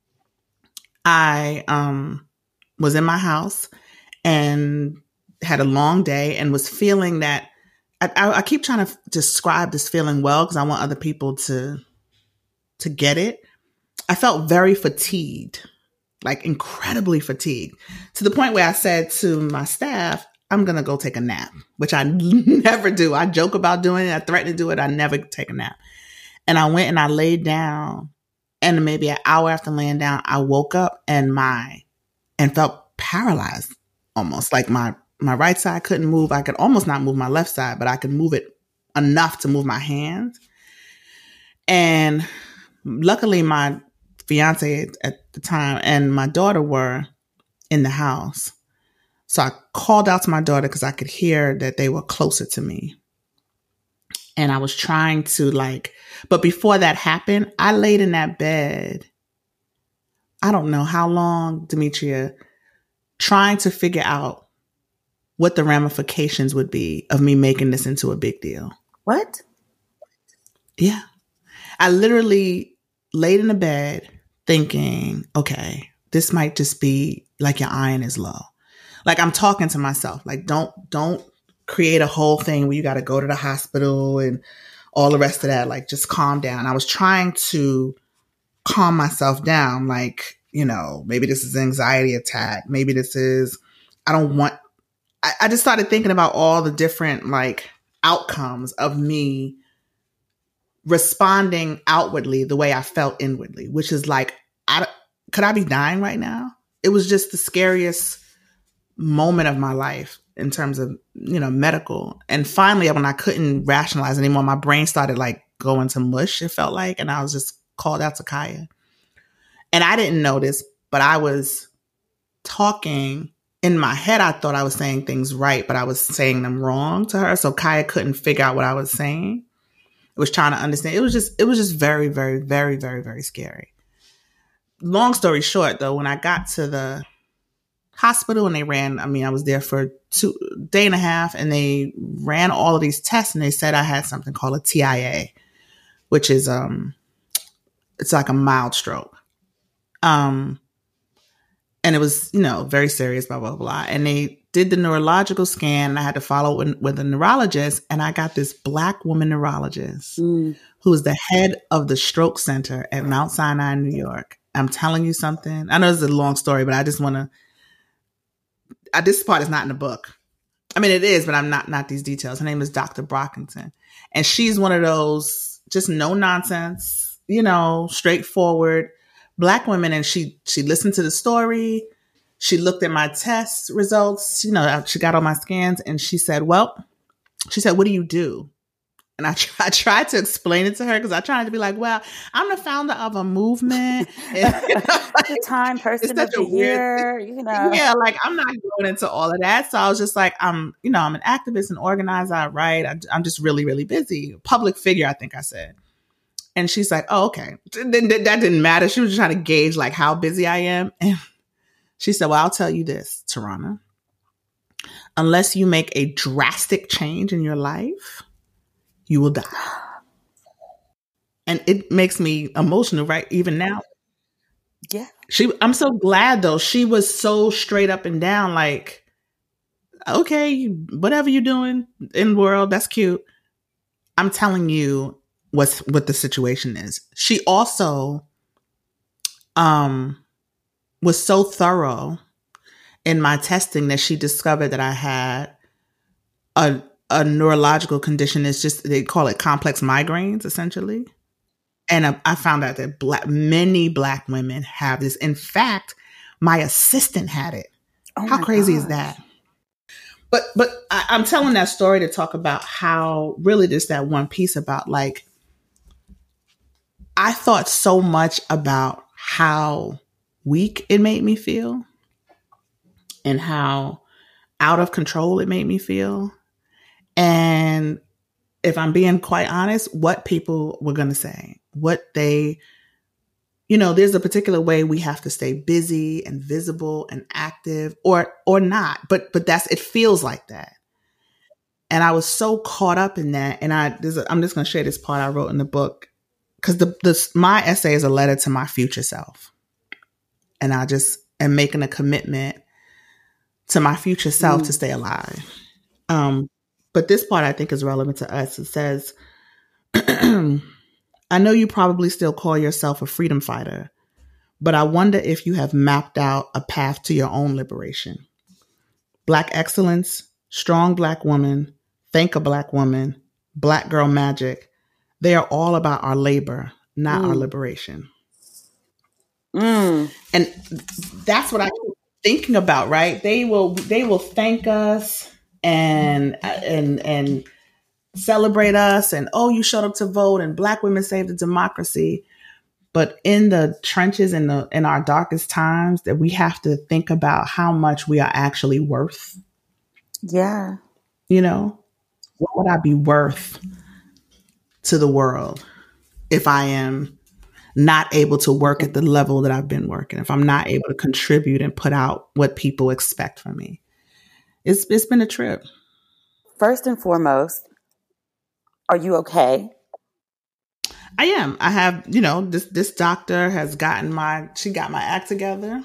I um, was in my house and had a long day and was feeling that I, I, I keep trying to describe this feeling well because I want other people to to get it. I felt very fatigued, like incredibly fatigued, to the point where I said to my staff, I'm going to go take a nap, which I never do. I joke about doing it. I threaten to do it. I never take a nap. And I went and I laid down. And maybe an hour after laying down, I woke up and my, and felt paralyzed almost. Like my, my right side couldn't move. I could almost not move my left side, but I could move it enough to move my hands. And luckily my fiance at the time and my daughter were in the house. So I called out to my daughter because I could hear that they were closer to me. And I was trying to like, but before that happened, I laid in that bed. I don't know how long, Demetria, trying to figure out what the ramifications would be of me making this into a big deal. What? Yeah. I literally laid in the bed thinking, okay, this might just be like your iron is low. Like I'm talking to myself, like don't, don't create a whole thing where you got to go to the hospital and all the rest of that. Like just calm down. I was trying to calm myself down. Like, you know, maybe this is an anxiety attack. Maybe this is, I don't want, I, I just started thinking about all the different like outcomes of me responding outwardly the way I felt inwardly, which is like, I, could I be dying right now? It was just the scariest moment of my life in terms of, you know, medical. And finally, when I couldn't rationalize anymore, my brain started like going to mush, it felt like. And I was just called out to Kaya. And I didn't know this, but I was talking in my head. I thought I was saying things right, but I was saying them wrong to her. So Kaya couldn't figure out what I was saying. It was trying to understand. It was just, it was just very, very, very, very, very scary. Long story short, though, when I got to the hospital and they ran, I mean, I was there for two day and a half and they ran all of these tests and they said I had something called a T I A, which is, um, it's like a mild stroke. Um, and it was, you know, very serious, blah, blah, blah. And they did the neurological scan and I had to follow with, with a neurologist. And I got this Black woman neurologist mm. who is the head of the stroke center at Mount Sinai, New York. I'm telling you something. I know it's a long story, but I just want to, Uh, this part is not in the book. I mean, it is, but I'm not, not these details. Her name is Doctor Brockington. And she's one of those just no nonsense, you know, straightforward Black women. And she, she listened to the story. She looked at my test results. You know, she got all my scans and she said, well, she said, what do you do? And I, try, I tried to explain it to her because I tried to be like, well, I'm the founder of a movement. And, you know, like, the Time Person of the Year, you know. Yeah, like I'm not going into all of that. So I was just like, I'm, you know, I'm an activist and organizer. I write. I, I'm just really, really busy. Public figure, I think I said. And she's like, oh, okay. Then that didn't matter. She was just trying to gauge like how busy I am. And she said, well, I'll tell you this, Tarana. Unless you make a drastic change in your life, you will die. And it makes me emotional, right? Even now. Yeah. She, I'm so glad though. She was so straight up and down, like, okay, whatever you're doing in the world, that's cute. I'm telling you what's, what the situation is. She also um, was so thorough in my testing that she discovered that I had a a neurological condition. Is just, they call it complex migraines, essentially. And I, I found out that black, many Black women have this. In fact, my assistant had it. Oh how crazy gosh. Is that? But but I, I'm telling that story to talk about how really just that one piece about like, I thought so much about how weak it made me feel and how out of control it made me feel. And if I'm being quite honest, what people were going to say, what they, you know, there's a particular way we have to stay busy and visible and active or, or not, but, but that's, it feels like that. And I was so caught up in that. And I, there's a, I'm just going to share this part I wrote in the book because the, the, my essay is a letter to my future self. And I just am making a commitment to my future self mm. to stay alive. Um, but this part I think is relevant to us. It says, I know you probably still call yourself a freedom fighter, but I wonder if you have mapped out a path to your own liberation. Black excellence, strong Black woman, Thank a Black woman, Black girl magic. They are all about our labor, not mm. our liberation. Mm. And that's what I keep thinking about, right? They will, they will thank us and, and, and celebrate us and, oh, you showed up to vote and Black women saved the democracy. But in the trenches, in the, in our darkest times, that we have to think about how much we are actually worth. Yeah. You know, what would I be worth to the world if I am not able to work at the level that I've been working, if I'm not able to contribute and put out what people expect from me? It's it's been a trip. First and foremost, are you okay? I am. I have, you know, this this doctor has gotten my, she got my act together.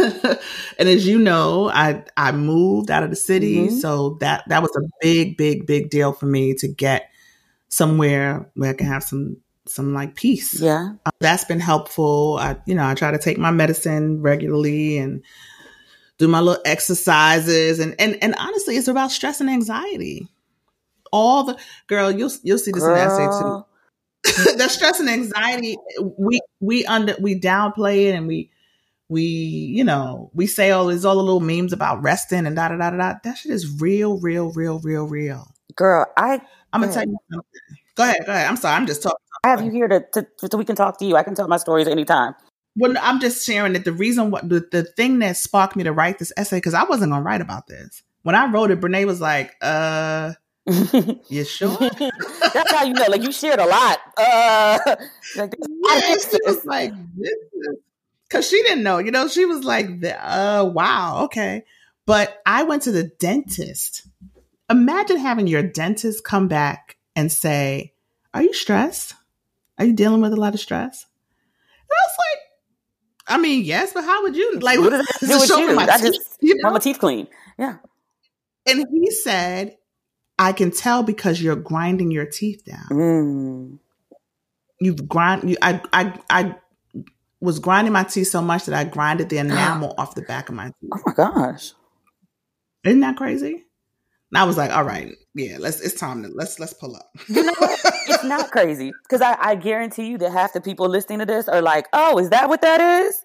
And as you know, I I moved out of the city. Mm-hmm. So that that was a big, big, big deal for me to get somewhere where I can have some some like peace. Yeah. Uh, that's been helpful. I, you know, I try to take my medicine regularly and do my little exercises. And and and honestly, it's about stress and anxiety. All the, girl, you'll you'll see this girl. in the essay too. The stress and anxiety, we we under we downplay it, and we we you know we say all these all the little memes about resting and da da da da da. That shit is real, real, real, real, real. Girl, I I'm gonna tell you something. Go ahead, go ahead. I'm sorry, I'm just talking. I have you here to, to so we can talk to you. I can tell my stories anytime. Well, I'm just sharing that the reason what the, the thing that sparked me to write this essay, because I wasn't gonna write about this. When I wrote it, Brene was like, uh. You sure? That's how you know. Like, you shared a lot. Uh, like, yeah, she was like, this is, because she didn't know. You know, she was like, uh, wow, okay. But I went to the dentist. Imagine having your dentist come back and say, "Are you stressed? Are you dealing with a lot of stress?" And I was like, I mean, yes, but how would you like? What does that do with you? My I teeth, just you know? want my teeth clean. Yeah. And he said, I can tell because you're grinding your teeth down. Mm. You've grind. You, I, I, I was grinding my teeth so much that I grinded the enamel off the back of my teeth. Oh my gosh! Isn't that crazy? And I was like, all right, yeah, let's. It's time to let's let's pull up. You know what? It's not crazy because I, I guarantee you that half the people listening to this are like, oh, is that what that is?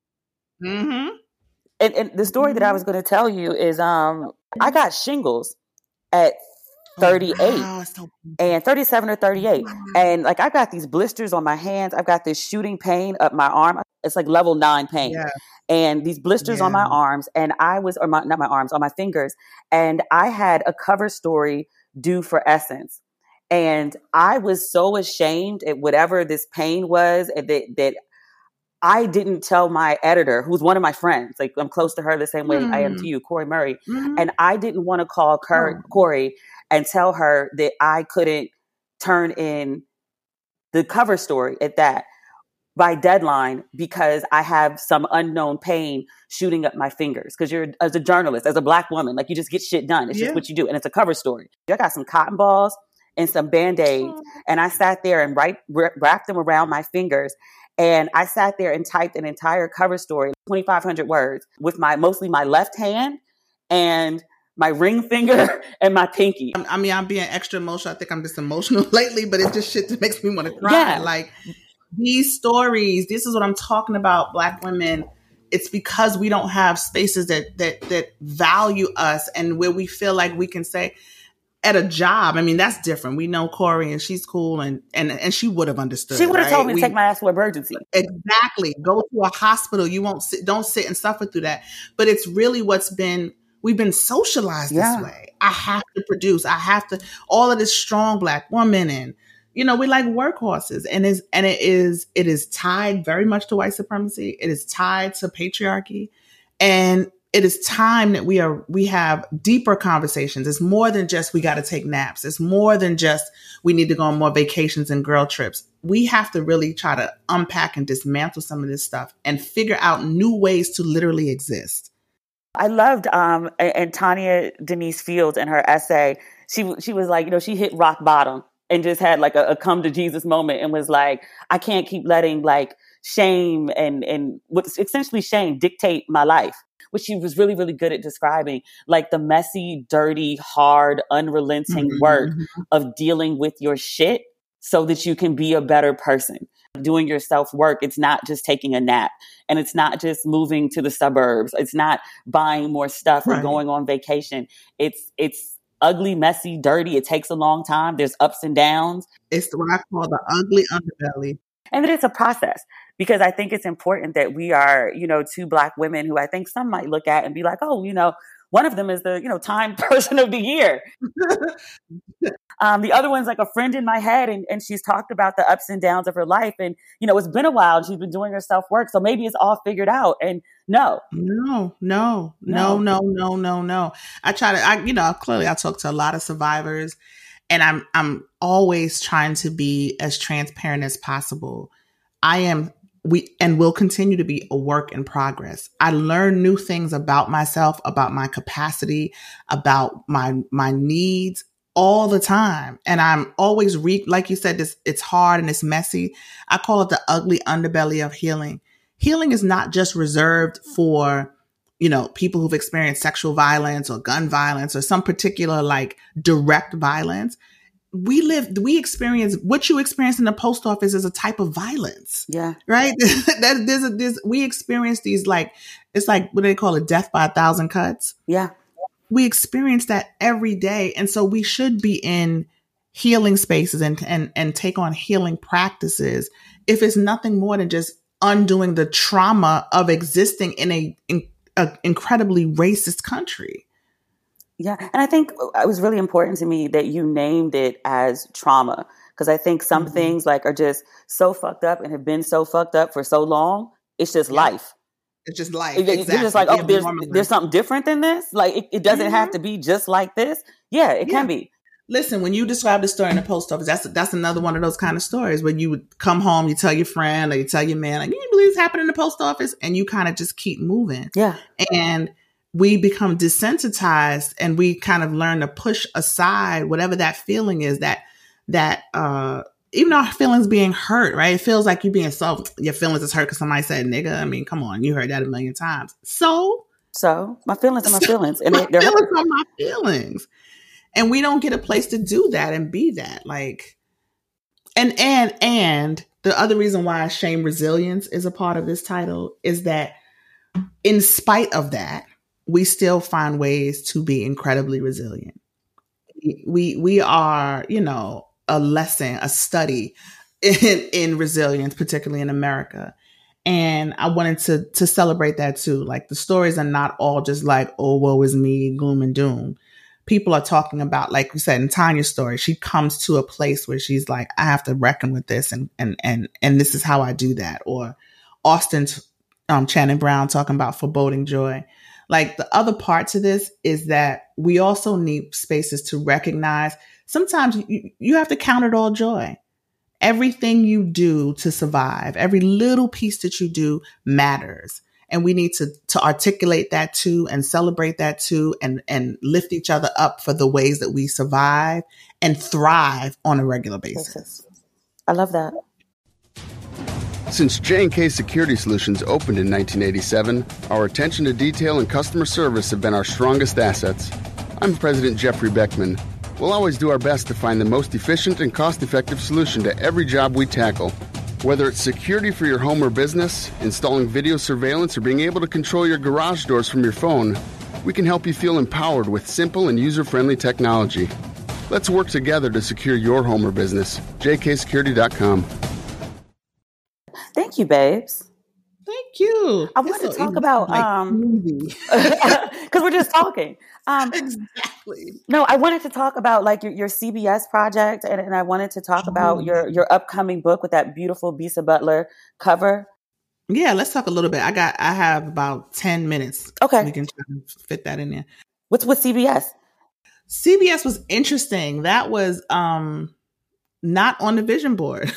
Mm-hmm. And, and the story mm-hmm. that I was going to tell you is, um, I got shingles at thirty-eight oh, wow, so and thirty-seven or thirty-eight. And like, I got these blisters on my hands. I've got this shooting pain up my arm. It's like level nine pain. Yeah. And these blisters yeah. on my arms. And I was, or my, not my arms, on my fingers. And I had a cover story due for Essence. And I was so ashamed at whatever this pain was that, that I didn't tell my editor, who's one of my friends. Like, I'm close to her the same way mm. I am to you, Corey Murray. Mm-hmm. And I didn't want to call Cur- oh. Corey and tell her that I couldn't turn in the cover story at that by deadline because I have some unknown pain shooting up my fingers. Because you're, as a journalist, as a Black woman, like, you just get shit done. It's yeah. just what you do. And it's a cover story. I got some cotton balls and some Band-Aids. Oh. And I sat there and write, wrapped them around my fingers. And I sat there and typed an entire cover story, twenty-five hundred words, with my mostly my left hand and my ring finger and my pinky. I mean, I'm being extra emotional. I think I'm just emotional lately, but it's just shit that makes me want to cry. Yeah. Like, these stories, this is what I'm talking about, Black women. It's because we don't have spaces that that that value us and where we feel like we can say, at a job, I mean, that's different. We know Corey and she's cool and and, and she would have understood. She would have right? told me we, to take my ass to emergency. Exactly. Go to a hospital. You won't sit, don't sit and suffer through that. But it's really what's been, we've been socialized yeah. this way. I have to produce. I have to, all of this strong Black woman, and, you know, we like workhorses, and is, and it is, it is tied very much to white supremacy. It is tied to patriarchy, and it is time that we are, we have deeper conversations. It's more than just, we got to take naps. It's more than just, we need to go on more vacations and girl trips. We have to really try to unpack and dismantle some of this stuff and figure out new ways to literally exist. I loved, um, and Tanya Denise Fields in her essay, she, she was like, you know, she hit rock bottom and just had like a, a come to Jesus moment and was like, I can't keep letting like shame and, and what's essentially shame dictate my life. Which she was really, really good at describing, like the messy, dirty, hard, unrelenting mm-hmm. work of dealing with your shit so that you can be a better person. Doing your self-work, it's not just taking a nap, and it's not just moving to the suburbs. It's not buying more stuff right. or going on vacation. It's it's ugly, messy, dirty. It takes a long time. There's ups and downs. It's what I call the ugly underbelly. And that it's a process, because I think it's important that we are, you know, two Black women who I think some might look at and be like, oh, you know, one of them is the, you know, Time Person of the Year. um, the other one's like a friend in my head, and, and she's talked about the ups and downs of her life. And, you know, it's been a while and she's been doing her self-work. So maybe it's all figured out. And no. No, no, no, no, no, no, no. I try to, I, you know, clearly I talk to a lot of survivors. And I'm I'm always trying to be as transparent as possible. I am, we, and will continue to be a work in progress. I learn new things about myself, about my capacity, about my my needs all the time. And I'm always, re, like you said, this, it's hard and it's messy. I call it the ugly underbelly of healing. Healing is not just reserved for, you know, people who've experienced sexual violence or gun violence or some particular like direct violence. We live, we experience what you experience in the post office is a type of violence. Yeah. Right. that there's a, there's, we experience these, like, it's like, what do they call it? Death by a thousand cuts. Yeah. We experience that every day. And so we should be in healing spaces and, and, and take on healing practices. If it's nothing more than just undoing the trauma of existing in a, in, an incredibly racist country. Yeah. And I think it was really important to me that you named it as trauma, because I think some mm-hmm. things like are just so fucked up and have been so fucked up for so long. It's just yeah. life. It's just life. It, exactly. You're just like, oh, there's, there's something different than this. Like it, it doesn't mm-hmm. have to be just like this. Yeah, it yeah. can be. Listen, when you describe the story in the post office, that's that's another one of those kind of stories where you would come home, you tell your friend or you tell your man, like, you believe this happened in the post office, and you kind of just keep moving. Yeah. And we become desensitized, and we kind of learn to push aside whatever that feeling is, that that uh, even our feelings being hurt, right? It feels like you're being so, your feelings is hurt because somebody said nigga. I mean, come on, you heard that a million times. So, so my feelings are my feelings, and my they're feelings hurt. are my feelings. And we don't get a place to do that and be that. Like, and, and, and the other reason why shame resilience is a part of this title is that in spite of that, we still find ways to be incredibly resilient. We, we are, you know, a lesson, a study in, in resilience, particularly in America. And I wanted to, to celebrate that too. Like, the stories are not all just like, oh, woe is me, gloom and doom. People are talking about, like we said in Tanya's story, she comes to a place where she's like, I have to reckon with this, and and and and this is how I do that. Or Austin's um, Channing Brown talking about foreboding joy. Like, the other part to this is that we also need spaces to recognize sometimes you, you have to count it all joy. Everything you do to survive, every little piece that you do matters. And we need to, to articulate that too, and celebrate that too, and, and lift each other up for the ways that we survive and thrive on a regular basis. I love that. Since J and K Security Solutions opened in nineteen eighty-seven, our attention to detail and customer service have been our strongest assets. I'm President Jeffrey Beckman. We'll always do our best to find the most efficient and cost-effective solution to every job we tackle. Whether it's security for your home or business, installing video surveillance, or being able to control your garage doors from your phone, we can help you feel empowered with simple and user-friendly technology. Let's work together to secure your home or business. J K security dot com. Thank you, babes. Thank you. I want so to talk easy. about Like, um because we're just talking. Um, exactly. No, I wanted to talk about like your, your C B S project, and, and I wanted to talk Oh, about your your upcoming book with that beautiful Bisa Butler cover. Yeah, let's talk a little bit. I got I have about ten minutes. Okay. We can try to fit that in there. What's with C B S? C B S was interesting. That was um not on the vision board.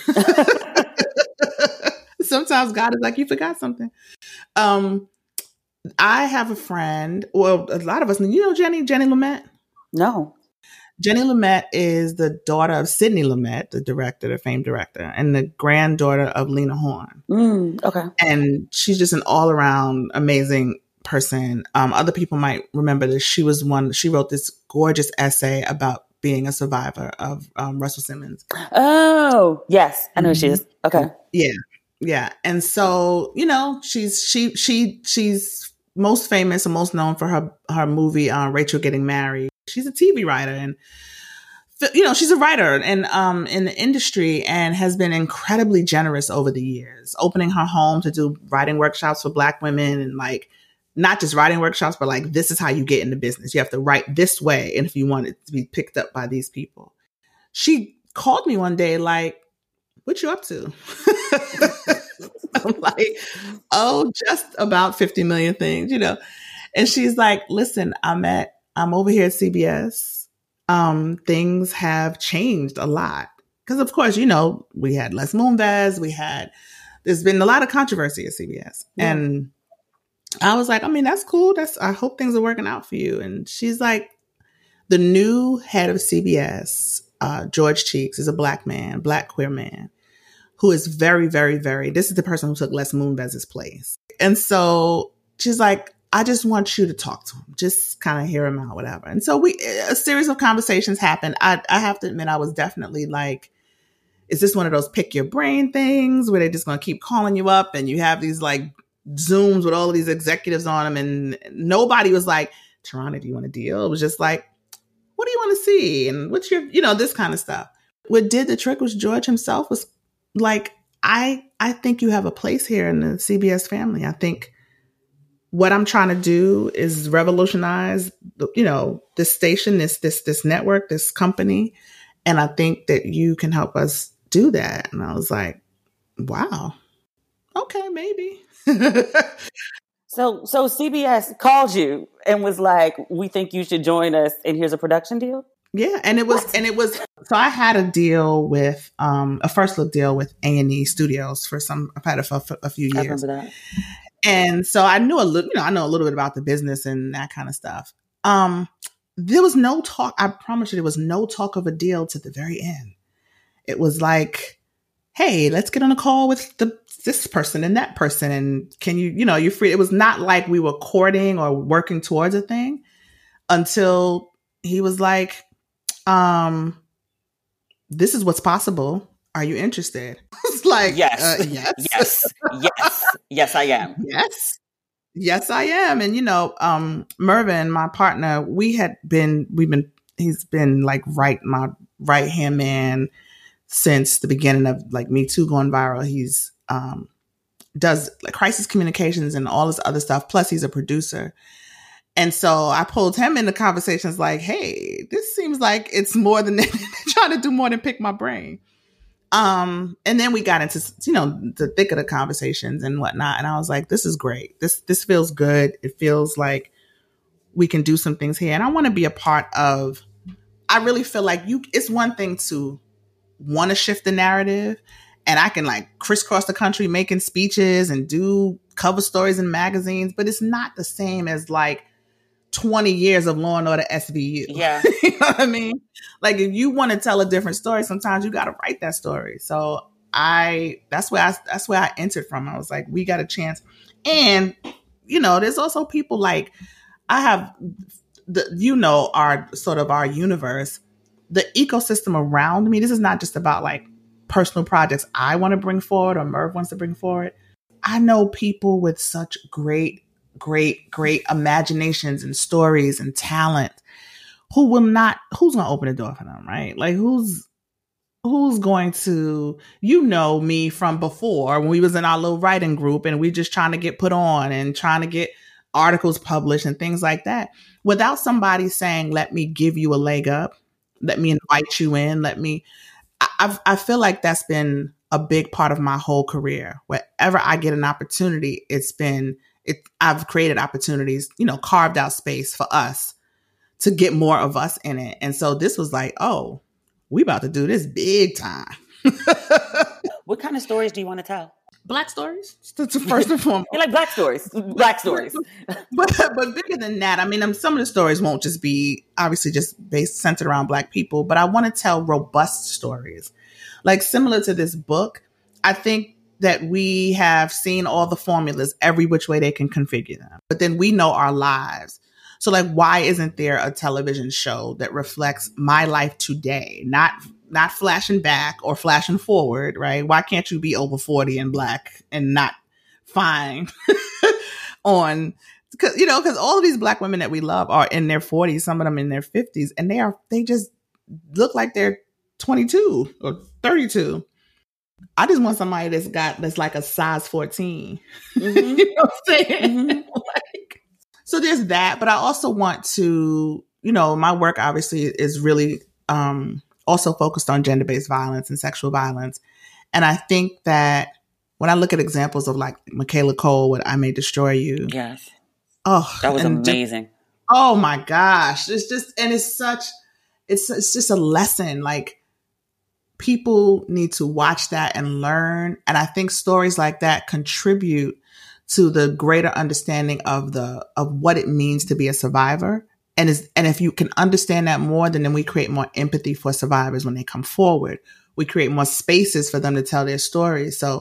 Sometimes God is like, you forgot something. Um, I have a friend, well, a lot of us, you know Jenny, Jenny Lumet? No. Jenny Lumet is the daughter of Sidney Lumet, the director, the famed director, and the granddaughter of Lena Horne. Mm, okay. And she's just an all-around amazing person. Um, other people might remember this. She was one, she wrote this gorgeous essay about being a survivor of um, Russell Simmons. Oh, yes. I know Mm-hmm. who she is. Okay. Yeah. Yeah. And so, you know, she's, she, she, she's most famous and most known for her, her movie, uh, Rachel Getting Married. She's a T V writer and, you know, she's a writer and, um, in the industry and has been incredibly generous over the years, opening her home to do writing workshops for Black women and like, not just writing workshops, but like, this is how you get into business. You have to write this way. And if you want it to be picked up by these people, she called me one day, like, what you up to? I'm like, oh, just about fifty million things, you know? And she's like, listen, I'm at, I'm over here at C B S. Um, things have changed a lot. Cause of course, you know, we had Les Moonves, we had, there's been a lot of controversy at C B S. Yeah. And I was like, I mean, that's cool. That's, I hope things are working out for you. And she's like, the new head of C B S, uh, George Cheeks, is a Black man, Black queer man, who is very, very, very, this is the person who took Les Moonves' place. And so she's like, I just want you to talk to him, just kind of hear him out, whatever. And so we, a series of conversations happened. I, I have to admit, I was definitely like, is this one of those pick your brain things where they're just going to keep calling you up and you have these like Zooms with all of these executives on them and nobody was like, Tarana, do you want a deal? It was just like, what do you want to see? And what's your, you know, this kind of stuff. What did the trick was George himself was like, I, I think you have a place here in the C B S family. I think what I'm trying to do is revolutionize, you know, this station, this, this, this network, this company. And I think that you can help us do that. And I was like, wow, okay, maybe. So, so C B S called you and was like, we think you should join us and here's a production deal? Yeah. And it was, what? and it was, so I had a deal with, um, a first look deal with A and E Studios for some, I've had it for a few years. I remember that. And so I knew a little, you know, I know a little bit about the business and that kind of stuff. Um, there was no talk. I promise you, there was no talk of a deal to the very end. It was like, hey, let's get on a call with the this person and that person. And can you, you know, you're free. It was not like we were courting or working towards a thing until he was like, um, this is what's possible. Are you interested? It's like, yes, uh, yes, yes, yes, yes, I am. Yes. Yes, I am. And, you know, um, Mervin, my partner, we had been, we've been, he's been like right, my right hand man since the beginning of like Me Too going viral. He's, um, does like crisis communications and all this other stuff. Plus he's a producer. And so I pulled him into conversations like, hey, this seems like it's more than trying to do more than pick my brain. Um, and then we got into, you know, the thick of the conversations and whatnot. And I was like, this is great. This, this feels good. It feels like we can do some things here. And I want to be a part of, I really feel like you, it's one thing to want to shift the narrative and I can like crisscross the country making speeches and do cover stories in magazines, but it's not the same as like twenty years of Law and Order S V U. Yeah. You know what I mean? Like if you want to tell a different story, sometimes you got to write that story. So I, that's where I, that's where I entered from. I was like, we got a chance. And, you know, there's also people like I have the, you know, our sort of our universe, the ecosystem around me. This is not just about like personal projects I want to bring forward or Merv wants to bring forward. I know people with such great great, great imaginations and stories and talent who will not, who's going to open the door for them, right? Like who's, who's going to, you know, me from before when we was in our little writing group and we just trying to get put on and trying to get articles published and things like that, without somebody saying, let me give you a leg up, let me invite you in, let me, I, I've, I feel like that's been a big part of my whole career. Wherever I get an opportunity, it's been, it, I've created opportunities, you know, carved out space for us to get more of us in it. And so this was like, oh, we about to do this big time. What kind of stories do you want to tell? Black stories, that's first and foremost. You like black stories, black stories. but but bigger than that, I mean, um, some of the stories won't just be obviously just based centered around Black people, but I want to tell robust stories, like similar to this book. I think that we have seen all the formulas, every which way they can configure them, but then we know our lives. So, like, why isn't there a television show that reflects my life today, not not flashing back or flashing forward, right? Why can't you be over forty and Black and not fine on, cause, you know, because all of these Black women that we love are in their forties, some of them in their fifties, and they are, they just look like they're twenty-two or thirty-two. I just want somebody that's got, that's like a size fourteen. Mm-hmm. You know what I'm saying? Mm-hmm. Like, so there's that, but I also want to, you know, my work obviously is really, um, also focused on gender-based violence and sexual violence. And I think that when I look at examples of like Michaela Cole with I May Destroy You. Yes. Oh, that was amazing. Just, oh my gosh. It's just, and it's such, it's, it's just a lesson. Like, people need to watch that and learn. And I think stories like that contribute to the greater understanding of the, of what it means to be a survivor. And is, and if you can understand that more, then, then we create more empathy for survivors when they come forward. We create more spaces for them to tell their stories. So,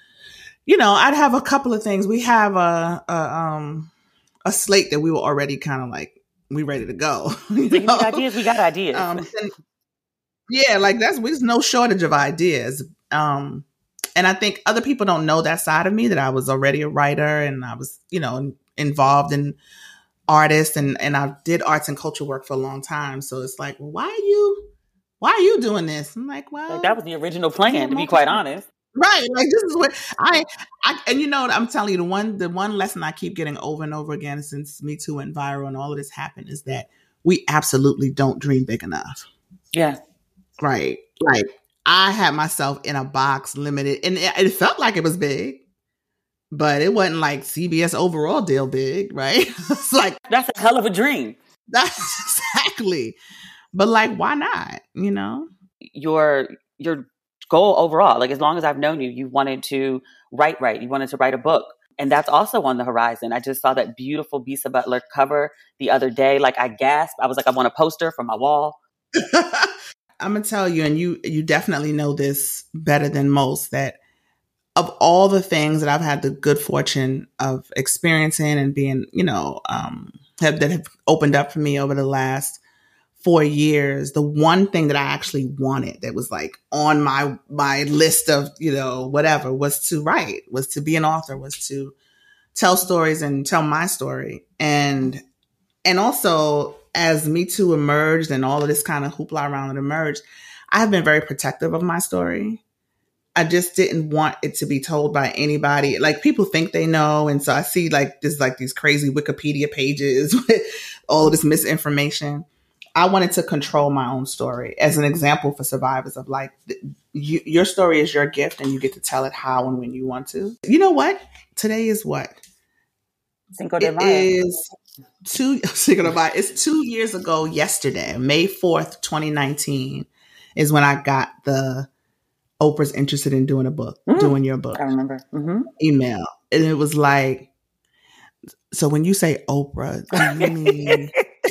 you know, I'd have a couple of things. We have a, a, um, a slate that we were already kind of like, we ready to go. You so you got ideas, we got ideas. Um, and, yeah, like that's, there's no shortage of ideas. Um, and I think other people don't know that side of me, that I was already a writer and I was, you know, involved in artists and, and I did arts and culture work for a long time. So it's like, well, why are you, why are you doing this? I'm like, well, like, that was the original plan, to be quite honest. Right. Like, this is what I, I, and you know, I'm telling you, the one, the one lesson I keep getting over and over again since Me Too went viral and all of this happened is that we absolutely don't dream big enough. Yeah. Right. Like, I had myself in a box, limited, and it, it felt like it was big, but it wasn't like C B S overall deal big, right? It's like, that's a hell of a dream. That's exactly. But like, why not? You know, your your goal overall, like as long as I've known you, you wanted to write, right? You wanted to write a book, and that's also on the horizon. I just saw that beautiful Bisa Butler cover the other day. Like, I gasped. I was like, I want a poster for my wall. I'm gonna tell you, and you you definitely know this better than most, that of all the things that I've had the good fortune of experiencing and being, you know, um, have, that have opened up for me over the last four years, the one thing that I actually wanted that was like on my my list of, you know, whatever, was to write, was to be an author, was to tell stories and tell my story. And and also, as Me Too emerged and all of this kind of hoopla around it emerged, I have been very protective of my story. I just didn't want it to be told by anybody. Like, people think they know. And so I see like this, like these crazy Wikipedia pages with all of this misinformation. I wanted to control my own story as an example for survivors of like, you, your story is your gift and you get to tell it how and when you want to. You know what? Today is what? Cinco de It Mayo. is two, Cinco de Mayo. It's two years ago yesterday, May fourth, twenty nineteen, is when I got the Oprah's interested in doing a book, mm, doing your book. I remember. Mm-hmm. Email. And it was like, so when you say Oprah, do you mean...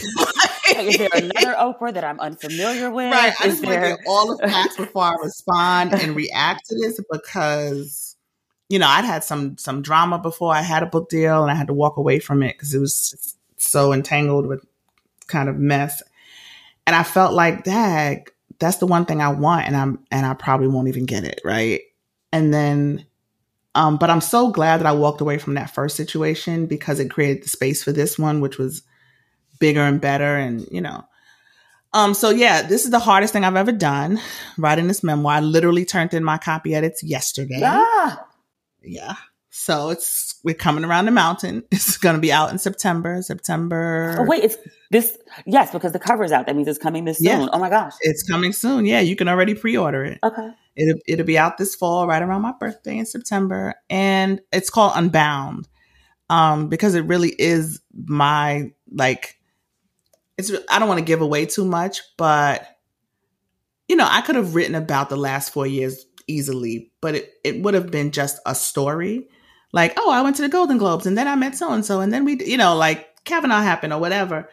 Is there another Oprah that I'm unfamiliar with? Right. I is just there... want to get all the facts before I respond and react to this, because, you know, I'd had some some drama before I had a book deal and I had to walk away from it because it was so entangled with kind of mess. And I felt like, dag, that's the one thing I want, and I'm and I probably won't even get it, right? And then, um, but I'm so glad that I walked away from that first situation because it created the space for this one, which was bigger and better, and you know, Um, so yeah, this is the hardest thing I've ever done, writing this memoir. I literally turned in my copy edits yesterday. Yeah. Yeah. So it's, we're coming around the mountain. It's going to be out in September, September. Oh, wait, it's this. Yes, because the cover is out. That means it's coming this soon. Yeah. Oh my gosh. It's coming soon. Yeah. You can already pre-order it. Okay. It'll, it'll be out this fall, right around my birthday in September. And it's called Unbound. Um, because it really is my, like, it's, I don't want to give away too much, but you know, I could have written about the last four years easily, but it, it would have been just a story. Like, oh, I went to the Golden Globes and then I met so-and-so and then we, you know, like Kavanaugh happened or whatever.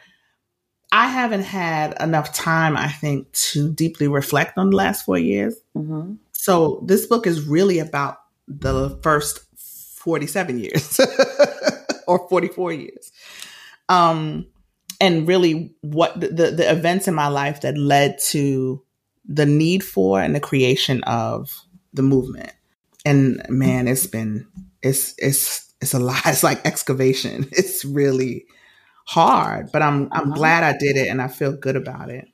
I haven't had enough time, I think, to deeply reflect on the last four years. Mm-hmm. So this book is really about the first forty-seven years or forty-four years. Um, and really what the, the, the events in my life that led to the need for and the creation of the movement. And man, it's been, it's, it's, it's a lot. It's like excavation. It's really hard, but I'm, I'm uh-huh. glad I did it and I feel good about it.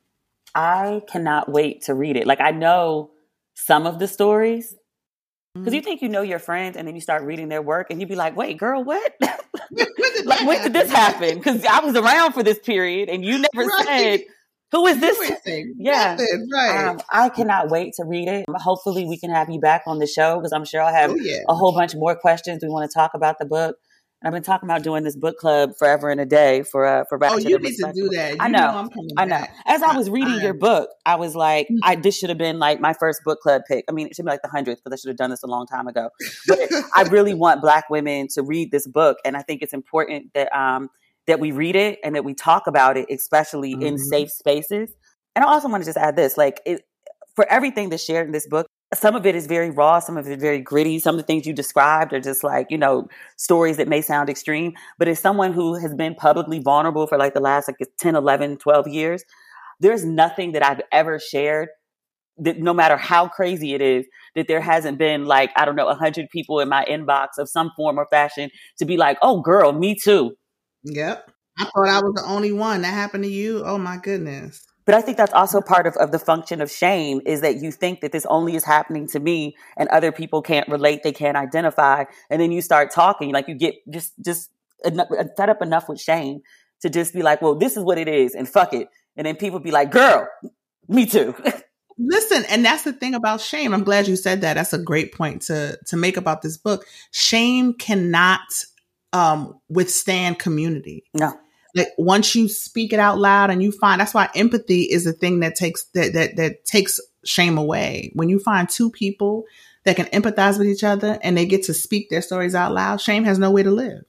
I cannot wait to read it. Like I know some of the stories because you think you know your friends and then you start reading their work and you'd be like, wait, girl, what? Like, when did this happen? Because I was around for this period and you never right. said, who is this? Yeah. Nothing, right. Um, I cannot wait to read it. Hopefully we can have you back on the show because I'm sure I'll have oh, yeah. a whole bunch more questions. We want to talk about the book. And I've been talking about doing this book club forever and a day for uh, for Ratchet. Oh, you need to do that. You I know. know I'm coming I know. Back. As I was reading I, your book, I was like, I this should have been like my first book club pick. I mean, it should be like the hundredth because I should have done this a long time ago. But I really want Black women to read this book, and I think it's important that um that we read it and that we talk about it, especially mm-hmm. in safe spaces. And I also want to just add this, like it, for everything that's shared in this book. Some of it is very raw. Some of it is very gritty. Some of the things you described are just like, you know, stories that may sound extreme. But as someone who has been publicly vulnerable for like the last like ten, eleven, twelve years, there's nothing that I've ever shared that no matter how crazy it is, that there hasn't been like, I don't know, a hundred people in my inbox of some form or fashion to be like, oh, girl, me too. Yep. I thought I was the only one. That happened to you? Oh, my goodness. But I think that's also part of, of the function of shame is that you think that this only is happening to me and other people can't relate, they can't identify. And then you start talking, like you get just just fed up enough with shame to just be like, well, this is what it is and fuck it. And then people be like, girl, me too. Listen, and that's the thing about shame. I'm glad you said that. That's a great point to, to make about this book. Shame cannot um, withstand community. No. Like once you speak it out loud and you find, that's why empathy is the thing that takes that that that takes shame away. When you find two people that can empathize with each other and they get to speak their stories out loud, shame has no way to live.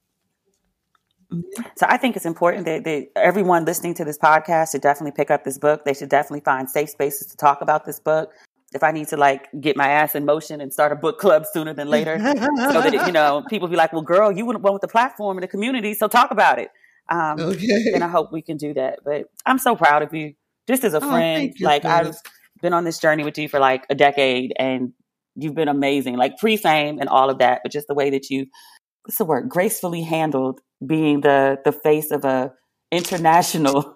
So I think it's important that, that everyone listening to this podcast should definitely pick up this book. They should definitely find safe spaces to talk about this book. If I need to like get my ass in motion and start a book club sooner than later, so that it, you know, people be like, well, girl, you wouldn't want with the platform and the community, so talk about it. Um, okay. And I hope we can do that. But I'm so proud of you, just as a oh, friend. Like I've been on this journey with you for like a decade, and you've been amazing. Like pre-fame and all of that, but just the way that you, what's the word, gracefully handled being the the face of a international,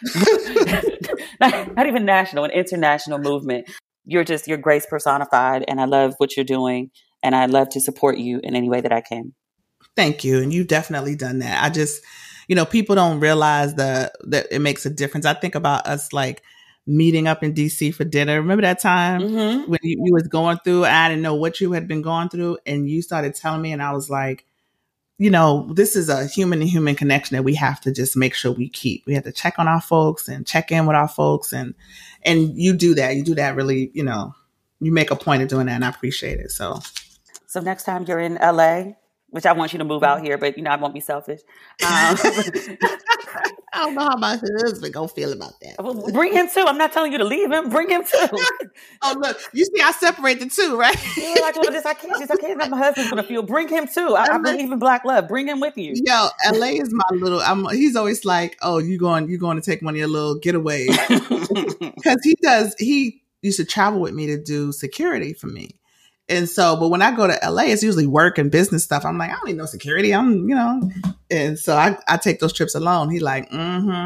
not, not even national, an international movement. You're just you're grace personified, and I love what you're doing, and I love to support you in any way that I can. Thank you, and you've definitely done that. I just. You know, people don't realize the, that it makes a difference. I think about us like meeting up in D C for dinner. Remember that time mm-hmm. when you, you was going through, I didn't know what you had been going through and you started telling me and I was like, you know, this is a human to human connection that we have to just make sure we keep. We have to check on our folks and check in with our folks. And, and you do that. You do that really, you know, you make a point of doing that and I appreciate it. So, so next time you're in L A, which I want you to move out here, but you know, I won't be selfish. Um, I don't know how my husband gonna feel about that. Well, bring him too. I'm not telling you to leave him. Bring him too. Oh look, you see, I separate the two, right? You're like, well, this I can't. This I can't. How my husband's gonna feel. Bring him too. I, I believe in Black love. Bring him with you. Yo, L A is my little. I'm. He's always like, oh, you going? You going to take one of your little getaways? Because he does. He used to travel with me to do security for me. And so, but when I go to L A, it's usually work and business stuff. I'm like, I don't need no security. I'm, you know, and so I, I take those trips alone. He like, mm-hmm,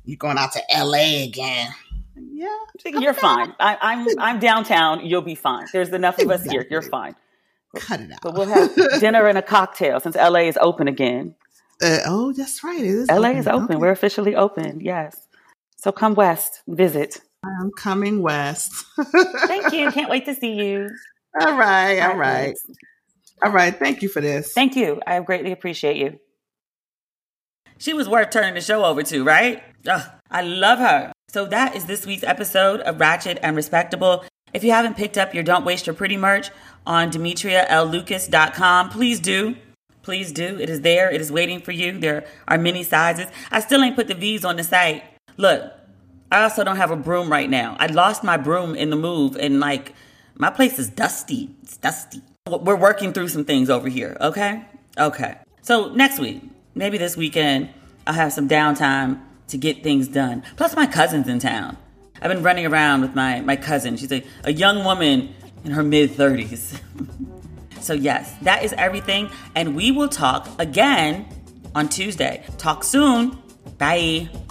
you're going out to L A again. Yeah. You're fine. I, I'm I'm downtown. You'll be fine. There's enough of us here. You're fine. Cut it out. But we'll have dinner and a cocktail since L A is open again. Uh, oh, that's right. It is L A open. is open. Okay. We're officially open. Yes. So come west, visit. I'm coming west. Thank you. Can't wait to see you. All right. All right. All right. Thank you for this. Thank you. I greatly appreciate you. She was worth turning the show over to, right? Ugh, I love her. So that is this week's episode of Ratchet and Respectable. If you haven't picked up your Don't Waste Your Pretty merch on Demetria L Lucas dot com, please do. Please do. It is there. It is waiting for you. There are many sizes. I still ain't put the V's on the site. Look, I also don't have a broom right now. I lost my broom in the move, and like, my place is dusty. It's dusty. We're working through some things over here, okay? Okay. So next week, maybe this weekend, I'll have some downtime to get things done. Plus, my cousin's in town. I've been running around with my, my cousin. She's a, a young woman in her mid-thirties. So yes, that is everything. And we will talk again on Tuesday. Talk soon. Bye.